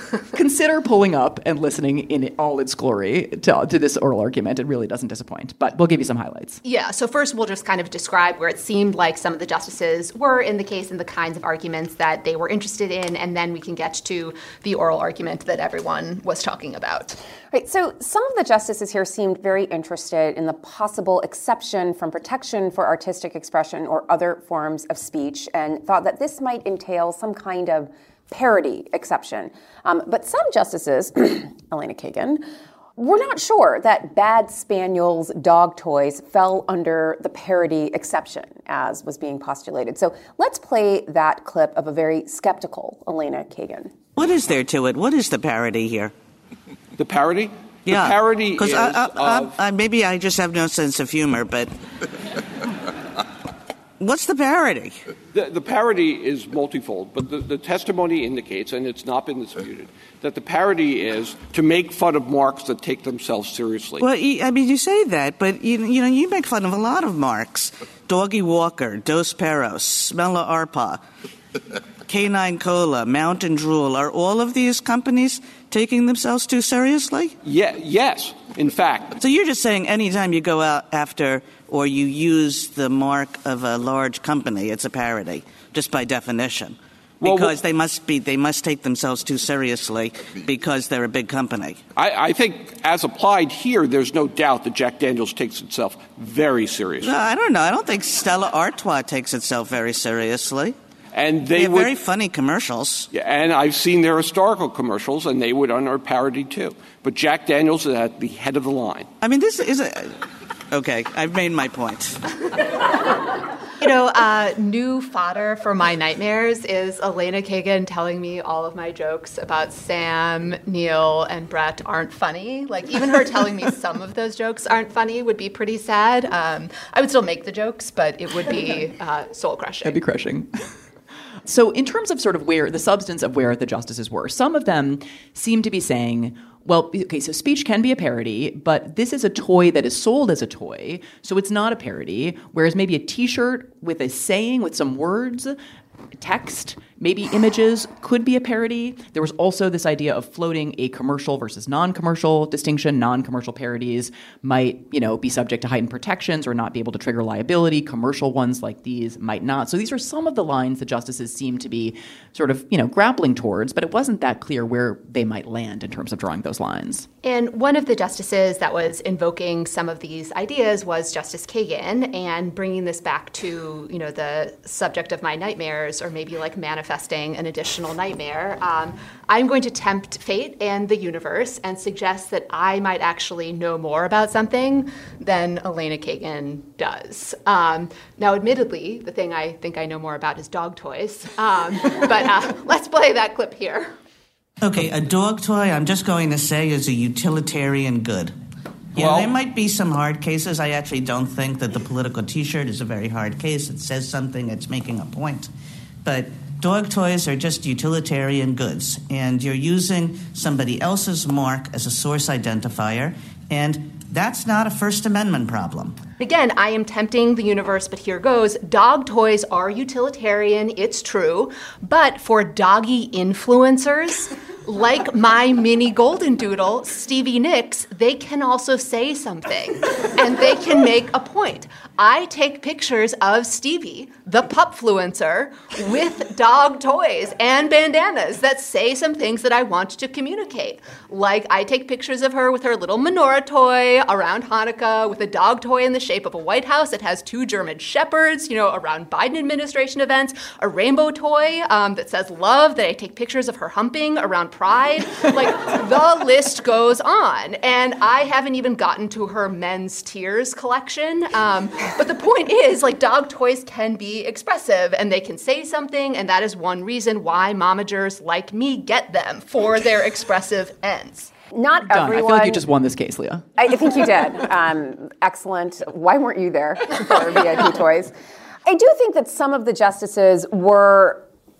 consider pulling up and listening in all its glory to this oral argument. It really doesn't disappoint, but we'll give you some highlights. Yeah, so first we'll just kind of describe where it seemed like some of the justices were in the case and the kinds of arguments that they were interested in, and then we can get to the oral argument that everyone was talking about. Right, so some of the justices here seemed very interested in the possible exception from protection for artistic expression or other forms of speech, and thought that this might entail some kind of parody exception. But some justices, Elena Kagan, were not sure that Bad Spaniel's dog toys fell under the parody exception, as was being postulated. So let's play that clip of a very skeptical Elena Kagan. What is there to it? What is the parody here? The parody? Yeah. The parody is maybe I just have no sense of humor, but what's the parody? The parody is multifold, but the testimony indicates, and it's not been disputed, that the parody is to make fun of marks that take themselves seriously. Well, I mean, you say that, but you make fun of a lot of marks. Doggy Walker, Dos Perros, Smella Arpa, Canine Cola, Mountain Drool. Are all of these companies taking themselves too seriously? Yes, in fact. So you're just saying anytime you go out after or you use the mark of a large company, it's a parody, just by definition. Because they must take themselves too seriously because they're a big company. I think, as applied here, there's no doubt that Jack Daniels takes itself very seriously. No, I don't know. I don't think Stella Artois takes itself very seriously. And they would, very funny commercials. Yeah, and I've seen their historical commercials, and they would under parody too. But Jack Daniels is at the head of the line. I mean, this is okay. I've made my point. New fodder for my nightmares is Elena Kagan telling me all of my jokes about Sam, Neil, and Brett aren't funny. Like, even her telling me some of those jokes aren't funny would be pretty sad. I would still make the jokes, but it would be soul-crushing. That'd be crushing. So in terms of sort of where the substance of where the justices were, some of them seem to be saying, well, okay, so speech can be a parody, but this is a toy that is sold as a toy, so it's not a parody, whereas maybe a T-shirt with a saying, with some words, text, maybe images could be a parody. There was also this idea of floating a commercial versus non-commercial distinction. Non-commercial parodies might, be subject to heightened protections or not be able to trigger liability. Commercial ones like these might not. So these are some of the lines the justices seem to be sort of, grappling towards, but it wasn't that clear where they might land in terms of drawing those lines. And one of the justices that was invoking some of these ideas was Justice Kagan, and bringing this back to, the subject of my nightmares, or maybe like manifesting an additional nightmare, I'm going to tempt fate and the universe and suggest that I might actually know more about something than Elena Kagan does. Now, admittedly, the thing I think I know more about is dog toys, but let's play that clip here. Okay, a dog toy, I'm just going to say, is a utilitarian good. Yeah, there might be some hard cases. I actually don't think that the political T-shirt is a very hard case. It says something, it's making a point. But dog toys are just utilitarian goods, and you're using somebody else's mark as a source identifier, and that's not a First Amendment problem. Again, I am tempting the universe, but here goes. Dog toys are utilitarian, it's true, but for doggy influencers, like my mini golden doodle, Stevie Nicks, they can also say something, and they can make a point. I take pictures of Stevie, the pupfluencer, with dog toys and bandanas that say some things that I want to communicate. Like, I take pictures of her with her little menorah toy around Hanukkah, with a dog toy in the shape of a White House that has 2 German shepherds, around Biden administration events, a rainbow toy that says love, that I take pictures of her humping around Pride. Like, the list goes on. And I haven't even gotten to her men's tears collection. But the point is, dog toys can be expressive, and they can say something, and that is one reason why momagers like me get them, for their expressive ends. Not Done. everyone. I feel like you just won this case, Leah. I think you did. Excellent. Why weren't you there for VIP toys? I do think that some of the justices weren't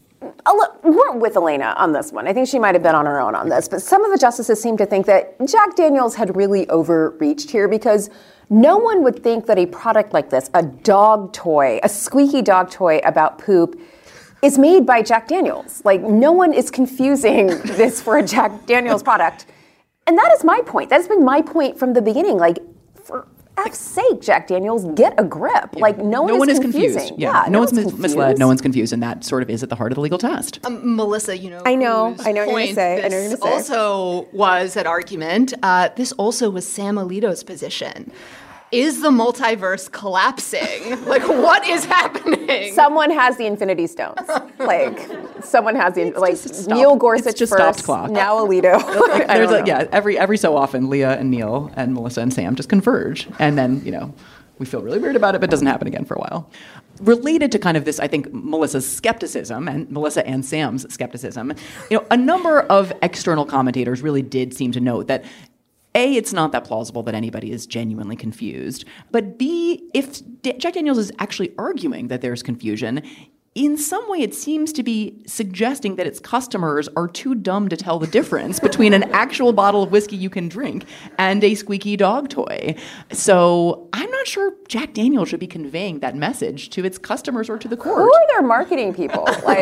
with Elena on this one. I think she might have been on her own on this. But some of the justices seem to think that Jack Daniels had really overreached here, because no one would think that a product like this, a dog toy, a squeaky dog toy about poop, is made by Jack Daniels. Like, no one is confusing this for a Jack Daniels product. And that is my point. That has been my point from the beginning. Like, for F's sake, Jack Daniels, get a grip. Yeah. Like, no one is confused. Yeah, no one's misled. No one's confused, and that sort of is at the heart of the legal test. Melissa, I know what you're going to say. This also was that argument. This also was Sam Alito's position. Is the multiverse collapsing? Like, what is happening? Someone has the Infinity Stones. Like, someone has the Neil Gorsuch it's just first, stopped clock. Now Alito. Every so often, Leah and Neil and Melissa and Sam just converge, and then we feel really weird about it, but it doesn't happen again for a while. Related to kind of this, I think, Melissa's skepticism, and Melissa and Sam's skepticism, a number of external commentators really did seem to note that A, it's not that plausible that anybody is genuinely confused. But B, if Jack Daniels is actually arguing that there's confusion, in some way it seems to be suggesting that its customers are too dumb to tell the difference between an actual bottle of whiskey you can drink and a squeaky dog toy. So I'm not sure Jack Daniels should be conveying that message to its customers or to the court. Who are their marketing people?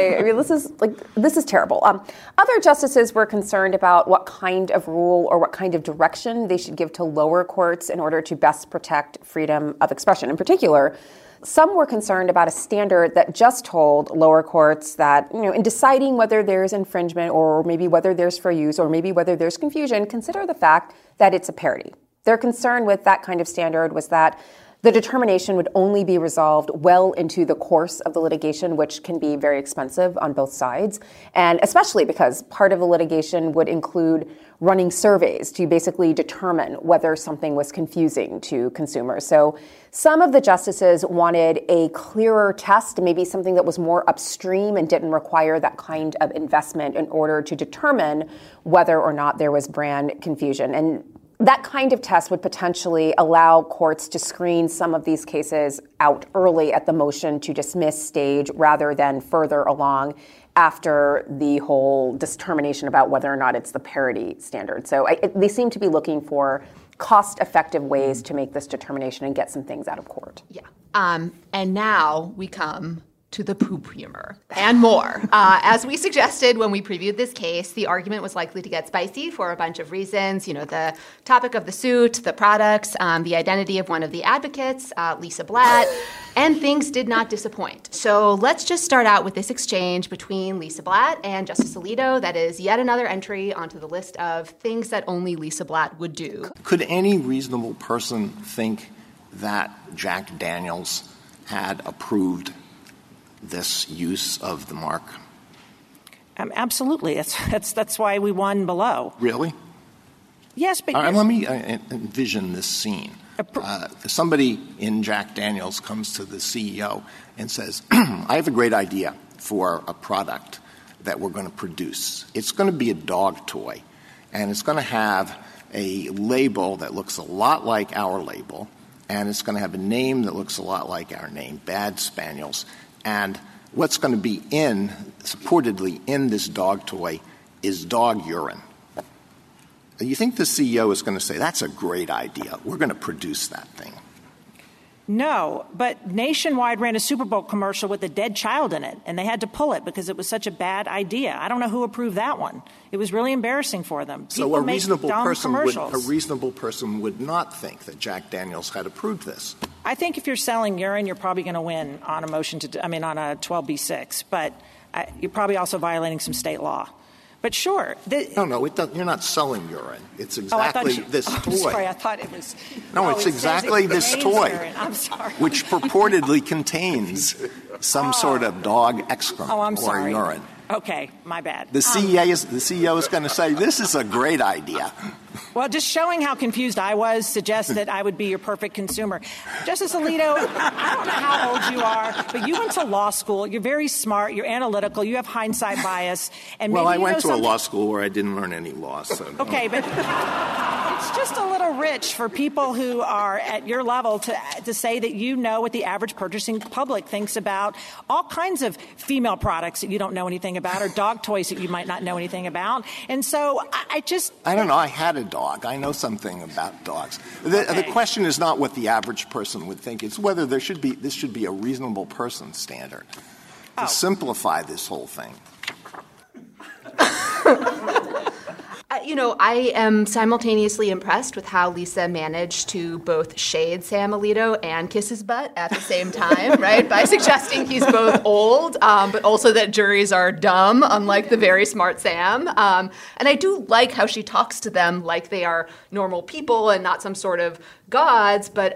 This is terrible. Other justices were concerned about what kind of rule or what kind of direction they should give to lower courts in order to best protect freedom of expression. In particular, some were concerned about a standard that just told lower courts that, in deciding whether there's infringement or maybe whether there's fair use or maybe whether there's confusion, consider the fact that it's a parody. Their concern with that kind of standard was that the determination would only be resolved well into the course of the litigation, which can be very expensive on both sides, and especially because part of the litigation would include running surveys to basically determine whether something was confusing to consumers. So some of the justices wanted a clearer test, maybe something that was more upstream and didn't require that kind of investment in order to determine whether or not there was brand confusion. And that kind of test would potentially allow courts to screen some of these cases out early at the motion to dismiss stage rather than further along after the whole determination about whether or not it's the parity standard. So they seem to be looking for cost-effective ways to make this determination and get some things out of court. Yeah. And now we come to the poop humor and more. As we suggested when we previewed this case, the argument was likely to get spicy for a bunch of reasons. The topic of the suit, the products, the identity of one of the advocates, Lisa Blatt, and things did not disappoint. So let's just start out with this exchange between Lisa Blatt and Justice Alito. That is yet another entry onto the list of things that only Lisa Blatt would do. Could any reasonable person think that Jack Daniels had approved this use of the mark? Absolutely. That's why we won below. Really? Yes, but let me envision this scene. Somebody in Jack Daniels comes to the CEO and says, I have a great idea for a product that we're going to produce. It's going to be a dog toy, and it's going to have a label that looks a lot like our label, and it's going to have a name that looks a lot like our name, Bad Spaniels. And what's going to be supportedly in this dog toy is dog urine. You think the CEO is going to say, that's a great idea. We're going to produce that thing. No, but Nationwide ran a Super Bowl commercial with a dead child in it, and they had to pull it because it was such a bad idea. I don't know who approved that one. It was really embarrassing for them. So a reasonable person would not think that Jack Daniels had approved this. I think if you're selling urine, you're probably going to win on a on a 12b6, but you're probably also violating some state law. But sure. No, you're not selling urine. It's exactly this toy. I'm sorry, I thought it was. No, it's exactly this toy. Urine. I'm sorry. Which purportedly contains some sort of dog excrement or urine. Okay, my bad. The CEO is going to say, this is a great idea. Well, just showing how confused I was suggests that I would be your perfect consumer. Justice Alito, I don't know how old you are, but you went to law school. You're very smart. You're analytical. You have hindsight bias. And I went to a law school where I didn't learn any law. So okay, but it's just a little rich for people who are at your level to say that you know what the average purchasing public thinks about all kinds of female products that you don't know anything about or dog toys that you might not know anything about. And so I don't know. I had a dog. I know something about dogs. The question is not what the average person would think. It's whether this should be a reasonable person standard. to simplify this whole thing. I am simultaneously impressed with how Lisa managed to both shade Sam Alito and kiss his butt at the same time, right? By suggesting he's both old, but also that juries are dumb, unlike the very smart Sam. And I do like how she talks to them like they are normal people and not some sort of gods, but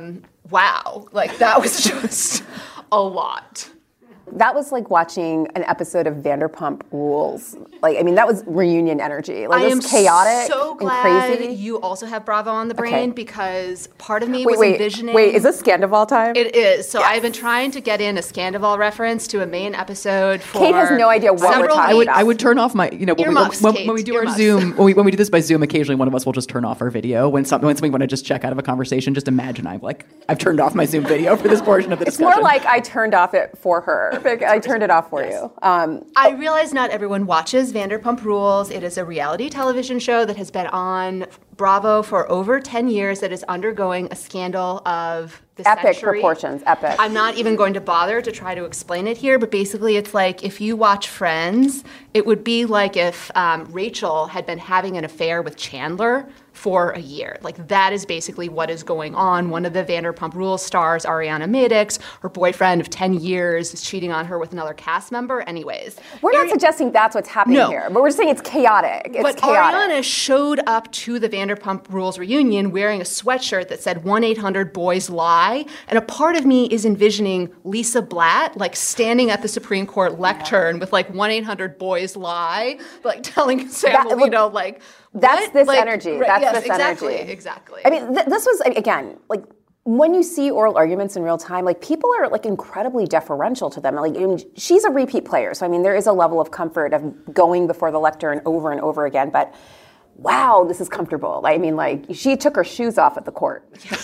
wow, that was just a lot. That was like watching an episode of Vanderpump Rules. That was reunion energy. I it was chaotic so glad and crazy. You also have Bravo on the brain because part of me was envisioning... Wait, is this Scandival time? It is. So I've been trying to get in a Scandival reference to a main episode for Kate has no idea what we're talking about. I would turn off my, when we do our Zoom, when we do this by Zoom, occasionally one of us will just turn off our video. When something want to just check out of a conversation, just imagine I've turned off my Zoom video for this portion of the discussion. It's more like I turned off it for her. I turned it off for you. I realize not everyone watches Vanderpump Rules. It is a reality television show that has been on Bravo for over 10 years that is undergoing a scandal of the epic century. Proportions, epic. I'm not even going to bother to try to explain it here, but basically it's like if you watch Friends, it would be like if Rachel had been having an affair with Chandler for a year. That is basically what is going on. One of the Vanderpump Rules stars, Ariana Madix, her boyfriend of 10 years, is cheating on her with another cast member. Anyways. We're not suggesting that's what's happening here, but we're just saying it's chaotic. But Ariana showed up to the Vanderpump Rules reunion wearing a sweatshirt that said 1-800-BOYS-LIE, and a part of me is envisioning Lisa Blatt, standing at the Supreme Court lectern with 1-800-BOYS-LIE, telling Sam Alito, that's this energy. Right, that's this exactly, energy. Exactly. I mean, this was, again, when you see oral arguments in real time, people are incredibly deferential to them. She's a repeat player, so there is a level of comfort of going before the lectern over and over again. But wow, this is comfortable. She took her shoes off at the court.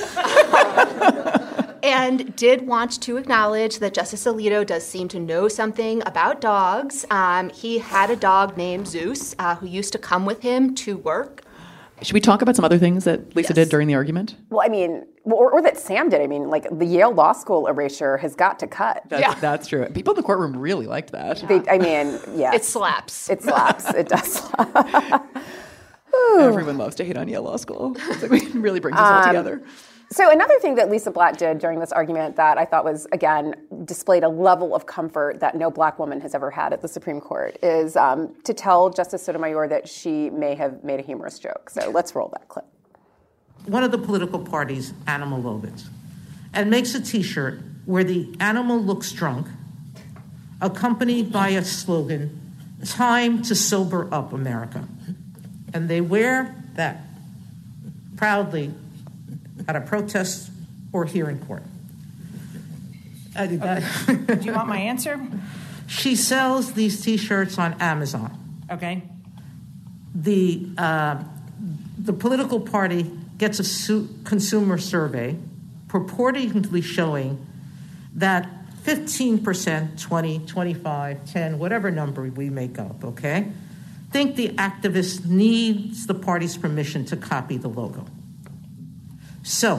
And did want to acknowledge that Justice Alito does seem to know something about dogs. He had a dog named Zeus who used to come with him to work. Should we talk about some other things that Lisa did during the argument? Well, or that Sam did. The Yale Law School erasure has got to cut. That's true. People in the courtroom really liked that. Yes. It slaps. It slaps. It does slap. Everyone loves to hate on Yale Law School. It really brings us all together. So another thing that Lisa Blatt did during this argument that I thought was, again, displayed a level of comfort that no black woman has ever had at the Supreme Court is to tell Justice Sotomayor that she may have made a humorous joke. So let's roll that clip. One of the political parties, Animal Lobits, and makes a T-shirt where the animal looks drunk, accompanied by a slogan, "Time to sober up, America." And they wear that proudly at a protest or hearing court. Do you want my answer? She sells these T-shirts on Amazon. Okay. The political party gets a consumer survey purportedly showing that 15%, 20, 25, 10, whatever number we make up, okay, think the activist needs the party's permission to copy the logo. So,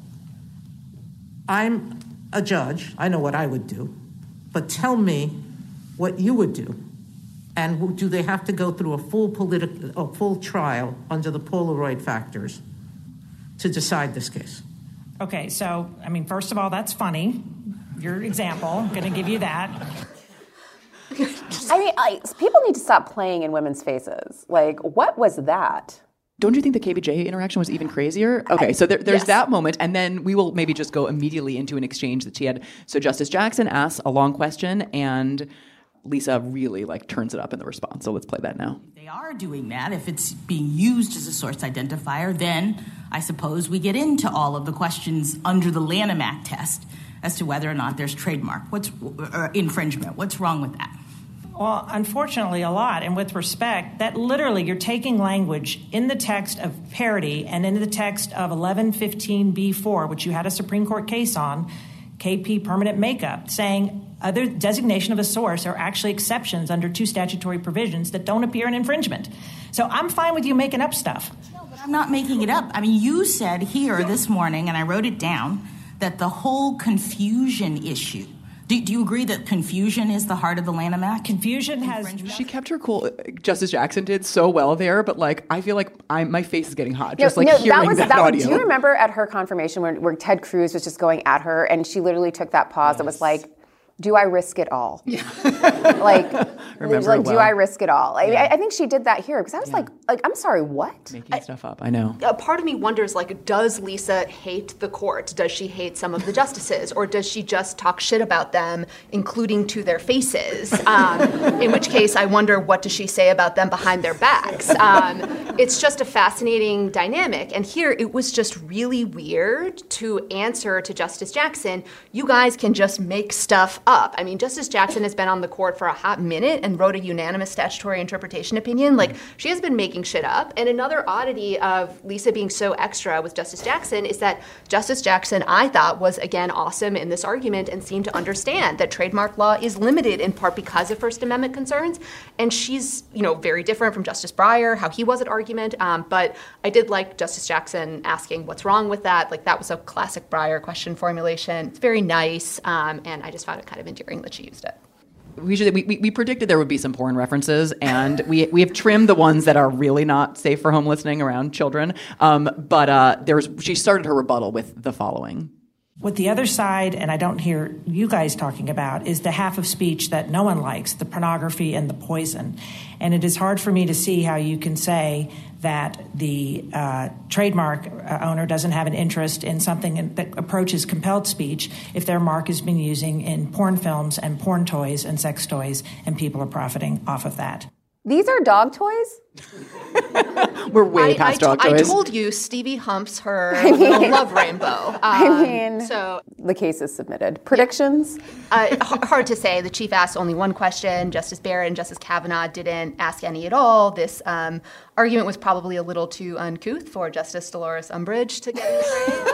I'm a judge. I know what I would do. But tell me what you would do. And do they have to go through a full trial under the Polaroid factors to decide this case? Okay, so, first of all, that's funny. Your example, I'm going to give you that. People need to stop playing in women's faces. What was that? Don't you think the KBJ interaction was even crazier? Okay, so there's that moment, and then we will maybe just go immediately into an exchange that she had. So Justice Jackson asks a long question, and Lisa really turns it up in the response. So let's play that now. They are doing that. If it's being used as a source identifier, then I suppose we get into all of the questions under the Lanham Act test as to whether or not there's trademark infringement. What's wrong with that? Well, unfortunately, a lot. And with respect, that literally you're taking language in the text of parody and in the text of 1115b4, which you had a Supreme Court case on, KP permanent makeup, saying other designation of a source are actually exceptions under two statutory provisions that don't appear in infringement. So I'm fine with you making up stuff. No, but I'm not making it up. You said here this morning, and I wrote it down, that the whole confusion issue Do you agree that confusion is the heart of the Lanham Act? Confusion has... She kept her cool. Justice Jackson did so well there, but like I feel like my face is getting hot just hearing that audio. Do you remember at her confirmation where Ted Cruz was just going at her and she literally took that pause and was like, do I risk it all? Yeah. Do I risk it all? I think she did that here because I was like, I'm sorry, what? Making stuff up, I know. A part of me wonders, does Lisa hate the court? Does she hate some of the justices? Or does she just talk shit about them, including to their faces? In which case, I wonder, what does she say about them behind their backs? It's just a fascinating dynamic. And here, it was just really weird to answer to Justice Jackson, you guys can just make stuff up. I mean, Justice Jackson has been on the court for a hot minute and wrote a unanimous statutory interpretation opinion. She has been making shit up. And another oddity of Lisa being so extra with Justice Jackson is that Justice Jackson, I thought, was, again, awesome in this argument and seemed to understand that trademark law is limited in part because of First Amendment concerns. And she's, very different from Justice Breyer, how he was at argument. But I did like Justice Jackson asking what's wrong with that. That was a classic Breyer question formulation. It's very nice. And I just found it kind of endearing that she used it. We predicted there would be some porn references, and we have trimmed the ones that are really not safe for home listening around children. But she started her rebuttal with the following. What the other side, and I don't hear you guys talking about, is the half of speech that no one likes, the pornography and the poison. And it is hard for me to see how you can say that the trademark owner doesn't have an interest in something that approaches compelled speech if their mark has been using in porn films and porn toys and sex toys, and people are profiting off of that. These are dog toys? We're way past dog toys. I told you Stevie humps her little love rainbow. So the case is submitted. Predictions? Hard to say. The Chief asked only one question. Justice Barrett and Justice Kavanaugh didn't ask any at all. This argument was probably a little too uncouth for Justice Dolores Umbridge to get in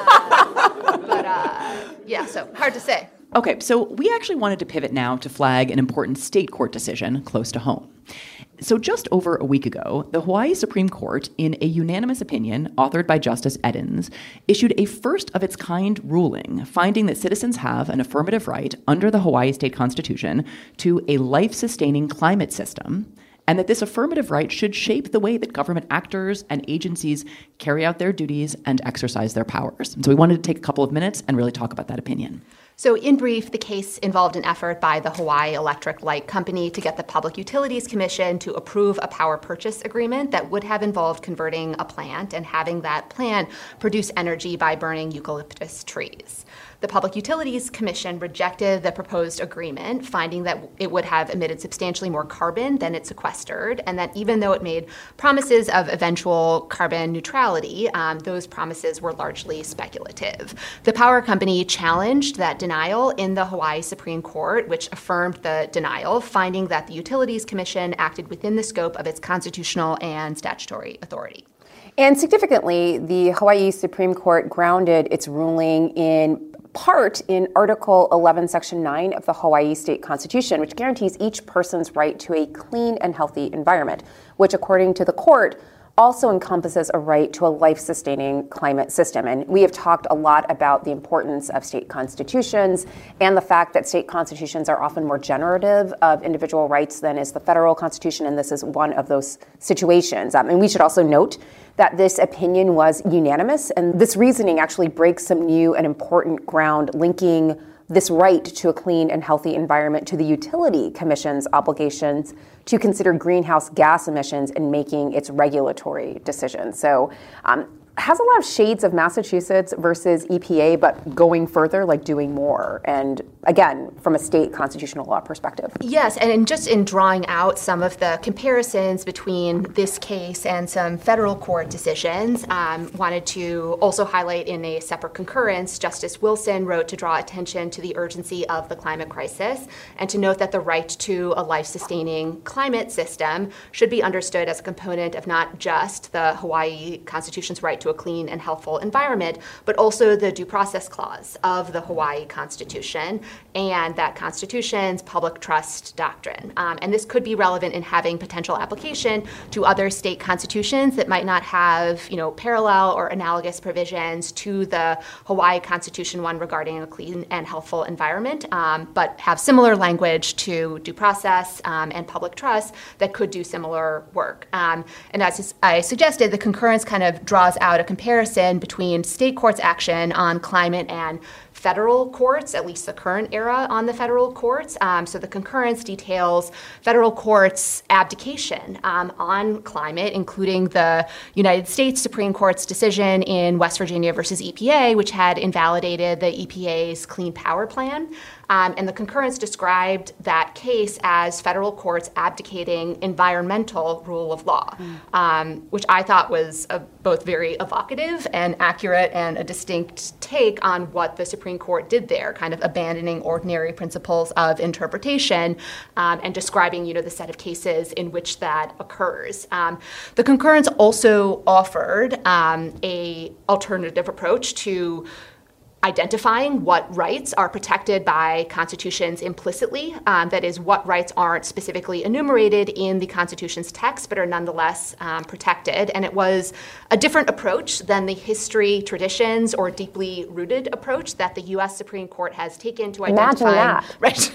the frame. So hard to say. Okay, so we actually wanted to pivot now to flag an important state court decision close to home. So just over a week ago, the Hawaii Supreme Court, in a unanimous opinion authored by Justice Edens, issued a first-of-its-kind ruling finding that citizens have an affirmative right under the Hawaii State Constitution to a life-sustaining climate system, and that this affirmative right should shape the way that government actors and agencies carry out their duties and exercise their powers. And so we wanted to take a couple of minutes and really talk about that opinion. So in brief, the case involved an effort by the Hawaii Electric Light Company to get the Public Utilities Commission to approve a power purchase agreement that would have involved converting a plant and having that plant produce energy by burning eucalyptus trees. The Public Utilities Commission rejected the proposed agreement, finding that it would have emitted substantially more carbon than it sequestered, and that even though it made promises of eventual carbon neutrality, those promises were largely speculative. The power company challenged that denial in the Hawaii Supreme Court, which affirmed the denial, finding that the Utilities Commission acted within the scope of its constitutional and statutory authority. And significantly, the Hawaii Supreme Court grounded its ruling in part in Article 11, Section 9 of the Hawaii State Constitution, which guarantees each person's right to a clean and healthy environment, which, according to the court, also encompasses a right to a life-sustaining climate system. And we have talked a lot about the importance of state constitutions and the fact that state constitutions are often more generative of individual rights than is the federal constitution, and this is one of those situations. And we should also note that this opinion was unanimous, and this reasoning actually breaks some new and important ground linking this right to a clean and healthy environment to the Utility Commission's obligations to consider greenhouse gas emissions in making its regulatory decisions. So has a lot of shades of Massachusetts versus EPA, but going further, like doing more. And again, from a state constitutional law perspective. Yes, and just in drawing out some of the comparisons between this case and some federal court decisions, wanted to also highlight in a separate concurrence, Justice Wilson wrote to draw attention to the urgency of the climate crisis and to note that the right to a life-sustaining climate system should be understood as a component of not just the Hawaii Constitution's right to to a clean and healthful environment, but also the Due Process Clause of the Hawaii Constitution and that Constitution's public trust doctrine. And this could be relevant in having potential application to other state constitutions that might not have, parallel or analogous provisions to the Hawaii Constitution one regarding a clean and healthful environment, but have similar language to due process and public trust that could do similar work. And as I suggested, the concurrence kind of draws out a comparison between state courts' action on climate and federal courts, at least the current era on the federal courts. So the concurrence details federal courts' abdication on climate, including the United States Supreme Court's decision in West Virginia versus EPA, which had invalidated the EPA's Clean Power Plan. And the concurrence described that case as federal courts abdicating environmental rule of law, which I thought was both very evocative and accurate and a distinct take on what the Supreme Court did there, kind of abandoning ordinary principles of interpretation and describing, the set of cases in which that occurs. The concurrence also offered a alternative approach to identifying what rights are protected by constitutions implicitly, that is, what rights aren't specifically enumerated in the Constitution's text but are nonetheless protected. And it was a different approach than the history, traditions, or deeply rooted approach that the U.S. Supreme Court has taken to identifying. Right.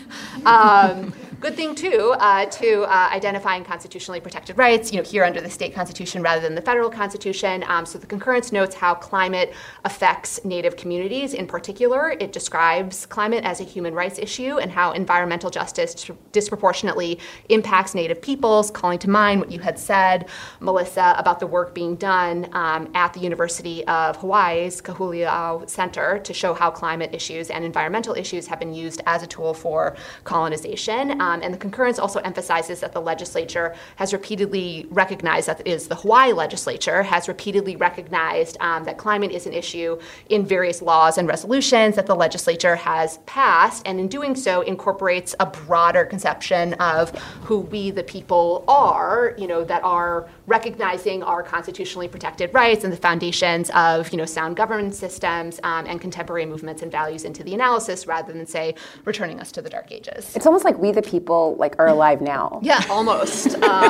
Good thing, too, to identifying constitutionally protected rights, here under the state constitution rather than the federal constitution. So the concurrence notes how climate affects Native communities. In particular, it describes climate as a human rights issue and how environmental justice disproportionately impacts Native peoples, calling to mind what you had said, Melissa, about the work being done at the University of Hawaii's Kahulia'au Center to show how climate issues and environmental issues have been used as a tool for colonization. And the concurrence also emphasizes that the legislature has repeatedly recognized, that is, the Hawaii legislature has repeatedly recognized that climate is an issue in various laws and resolutions that the legislature has passed, and in doing so incorporates a broader conception of who we the people are, that are recognizing our constitutionally protected rights and the foundations of, sound governance systems and contemporary movements and values into the analysis, rather than, say, returning us to the Dark Ages. It's almost like we the people are alive now. Yeah, almost.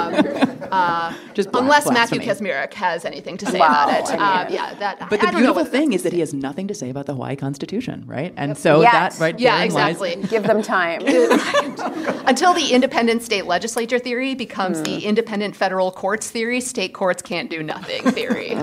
Just unless Matthew Kaczmarek has anything to say about it. But the beautiful thing is that he has nothing to say about the Hawaii Constitution, right? And so that right there exactly. lies. Give them time. Until the independent state legislature theory becomes the independent federal courts theory, state courts can't do nothing theory.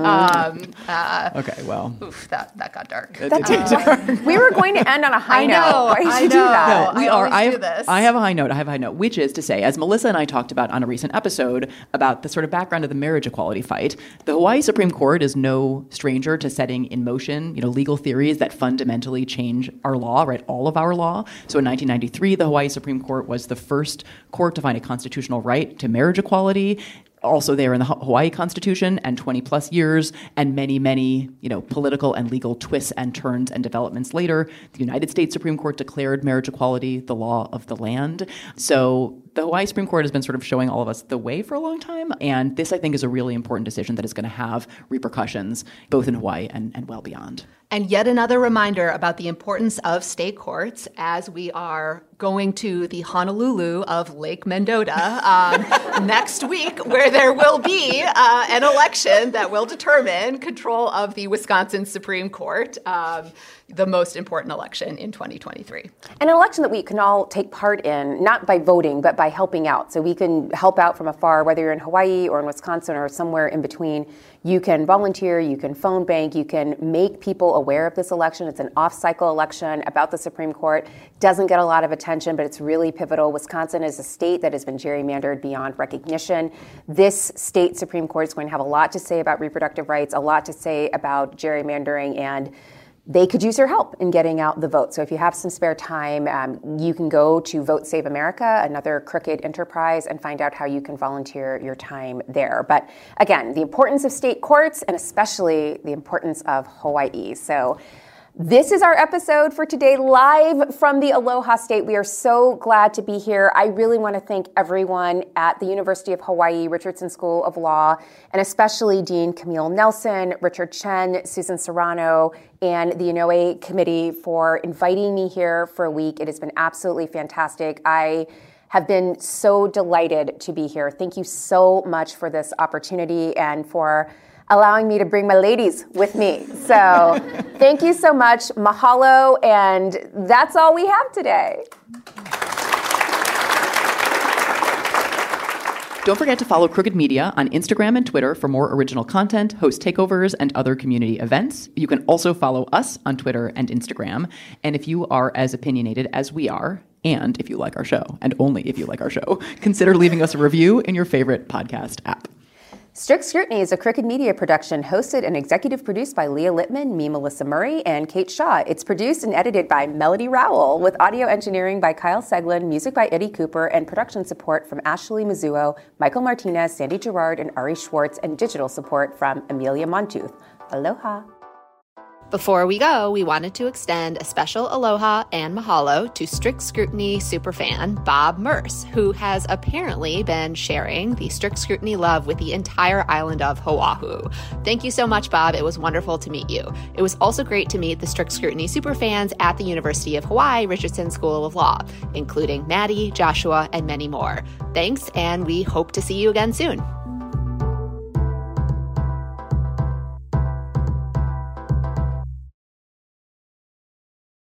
Okay, well. Oof, that got dark. We were going to end on a high note. Why did you do that? No, we are. I have a high note, which is to say, as Melissa and I talked about on a recent episode about the sort of background of the marriage equality fight, the Hawaii Supreme Court is no stranger to setting in motion, legal theories that fundamentally change our law, right? All of our law. So in 1993, the Hawaii Supreme Court was the first court to find a constitutional right to marriage equality. Also there in the Hawaii Constitution, and 20 plus years and many, many, political and legal twists and turns and developments later, the United States Supreme Court declared marriage equality the law of the land. So the Hawaii Supreme Court has been sort of showing all of us the way for a long time. And this, I think, is a really important decision that is going to have repercussions both in Hawaii and well beyond. And yet another reminder about the importance of state courts as we are going to the Honolulu of Lake Mendota next week, where there will be an election that will determine control of the Wisconsin Supreme Court, the most important election in 2023. An election that we can all take part in, not by voting, but by helping out. So we can help out from afar, whether you're in Hawaii or in Wisconsin or somewhere in between. You can volunteer, you can phone bank, you can make people aware of this election. It's an off-cycle election about the Supreme Court. Doesn't get a lot of attention, but it's really pivotal. Wisconsin is a state that has been gerrymandered beyond recognition. This state Supreme Court is going to have a lot to say about reproductive rights, a lot to say about gerrymandering, and they could use your help in getting out the vote. So if you have some spare time, you can go to Vote Save America, another Crooked enterprise, and find out how you can volunteer your time there. But again, the importance of state courts, and especially the importance of Hawaii. So This is our episode for today, live from the Aloha State. We are so glad to be here. I really want to thank everyone at the University of Hawaii Richardson School of Law, and especially Dean Camille Nelson, Richard Chen, Susan Serrano, and the Inouye Committee for inviting me here for a week. It has been absolutely fantastic. I have been so delighted to be here. Thank you so much for this opportunity and for allowing me to bring my ladies with me. So thank you so much. Mahalo. And that's all we have today. Don't forget to follow Crooked Media on Instagram and Twitter for more original content, host takeovers, and other community events. You can also follow us on Twitter and Instagram. And if you are as opinionated as we are, and if you like our show, and only if you like our show, consider leaving us a review in your favorite podcast app. Strict Scrutiny is a Crooked Media production hosted and executive produced by Leah Littman, me, Melissa Murray, and Kate Shaw. It's produced and edited by Melody Rowell, with audio engineering by Kyle Seglin, music by Eddie Cooper, and production support from Ashley Mizuo, Michael Martinez, Sandy Gerard, and Ari Schwartz, and digital support from Amelia Montooth. Aloha. Before we go, we wanted to extend a special aloha and mahalo to Strict Scrutiny superfan Bob Merce, who has apparently been sharing the Strict Scrutiny love with the entire island of Oahu. Thank you so much, Bob. It was wonderful to meet you. It was also great to meet the Strict Scrutiny superfans at the University of Hawaii Richardson School of Law, including Maddie, Joshua, and many more. Thanks, and we hope to see you again soon.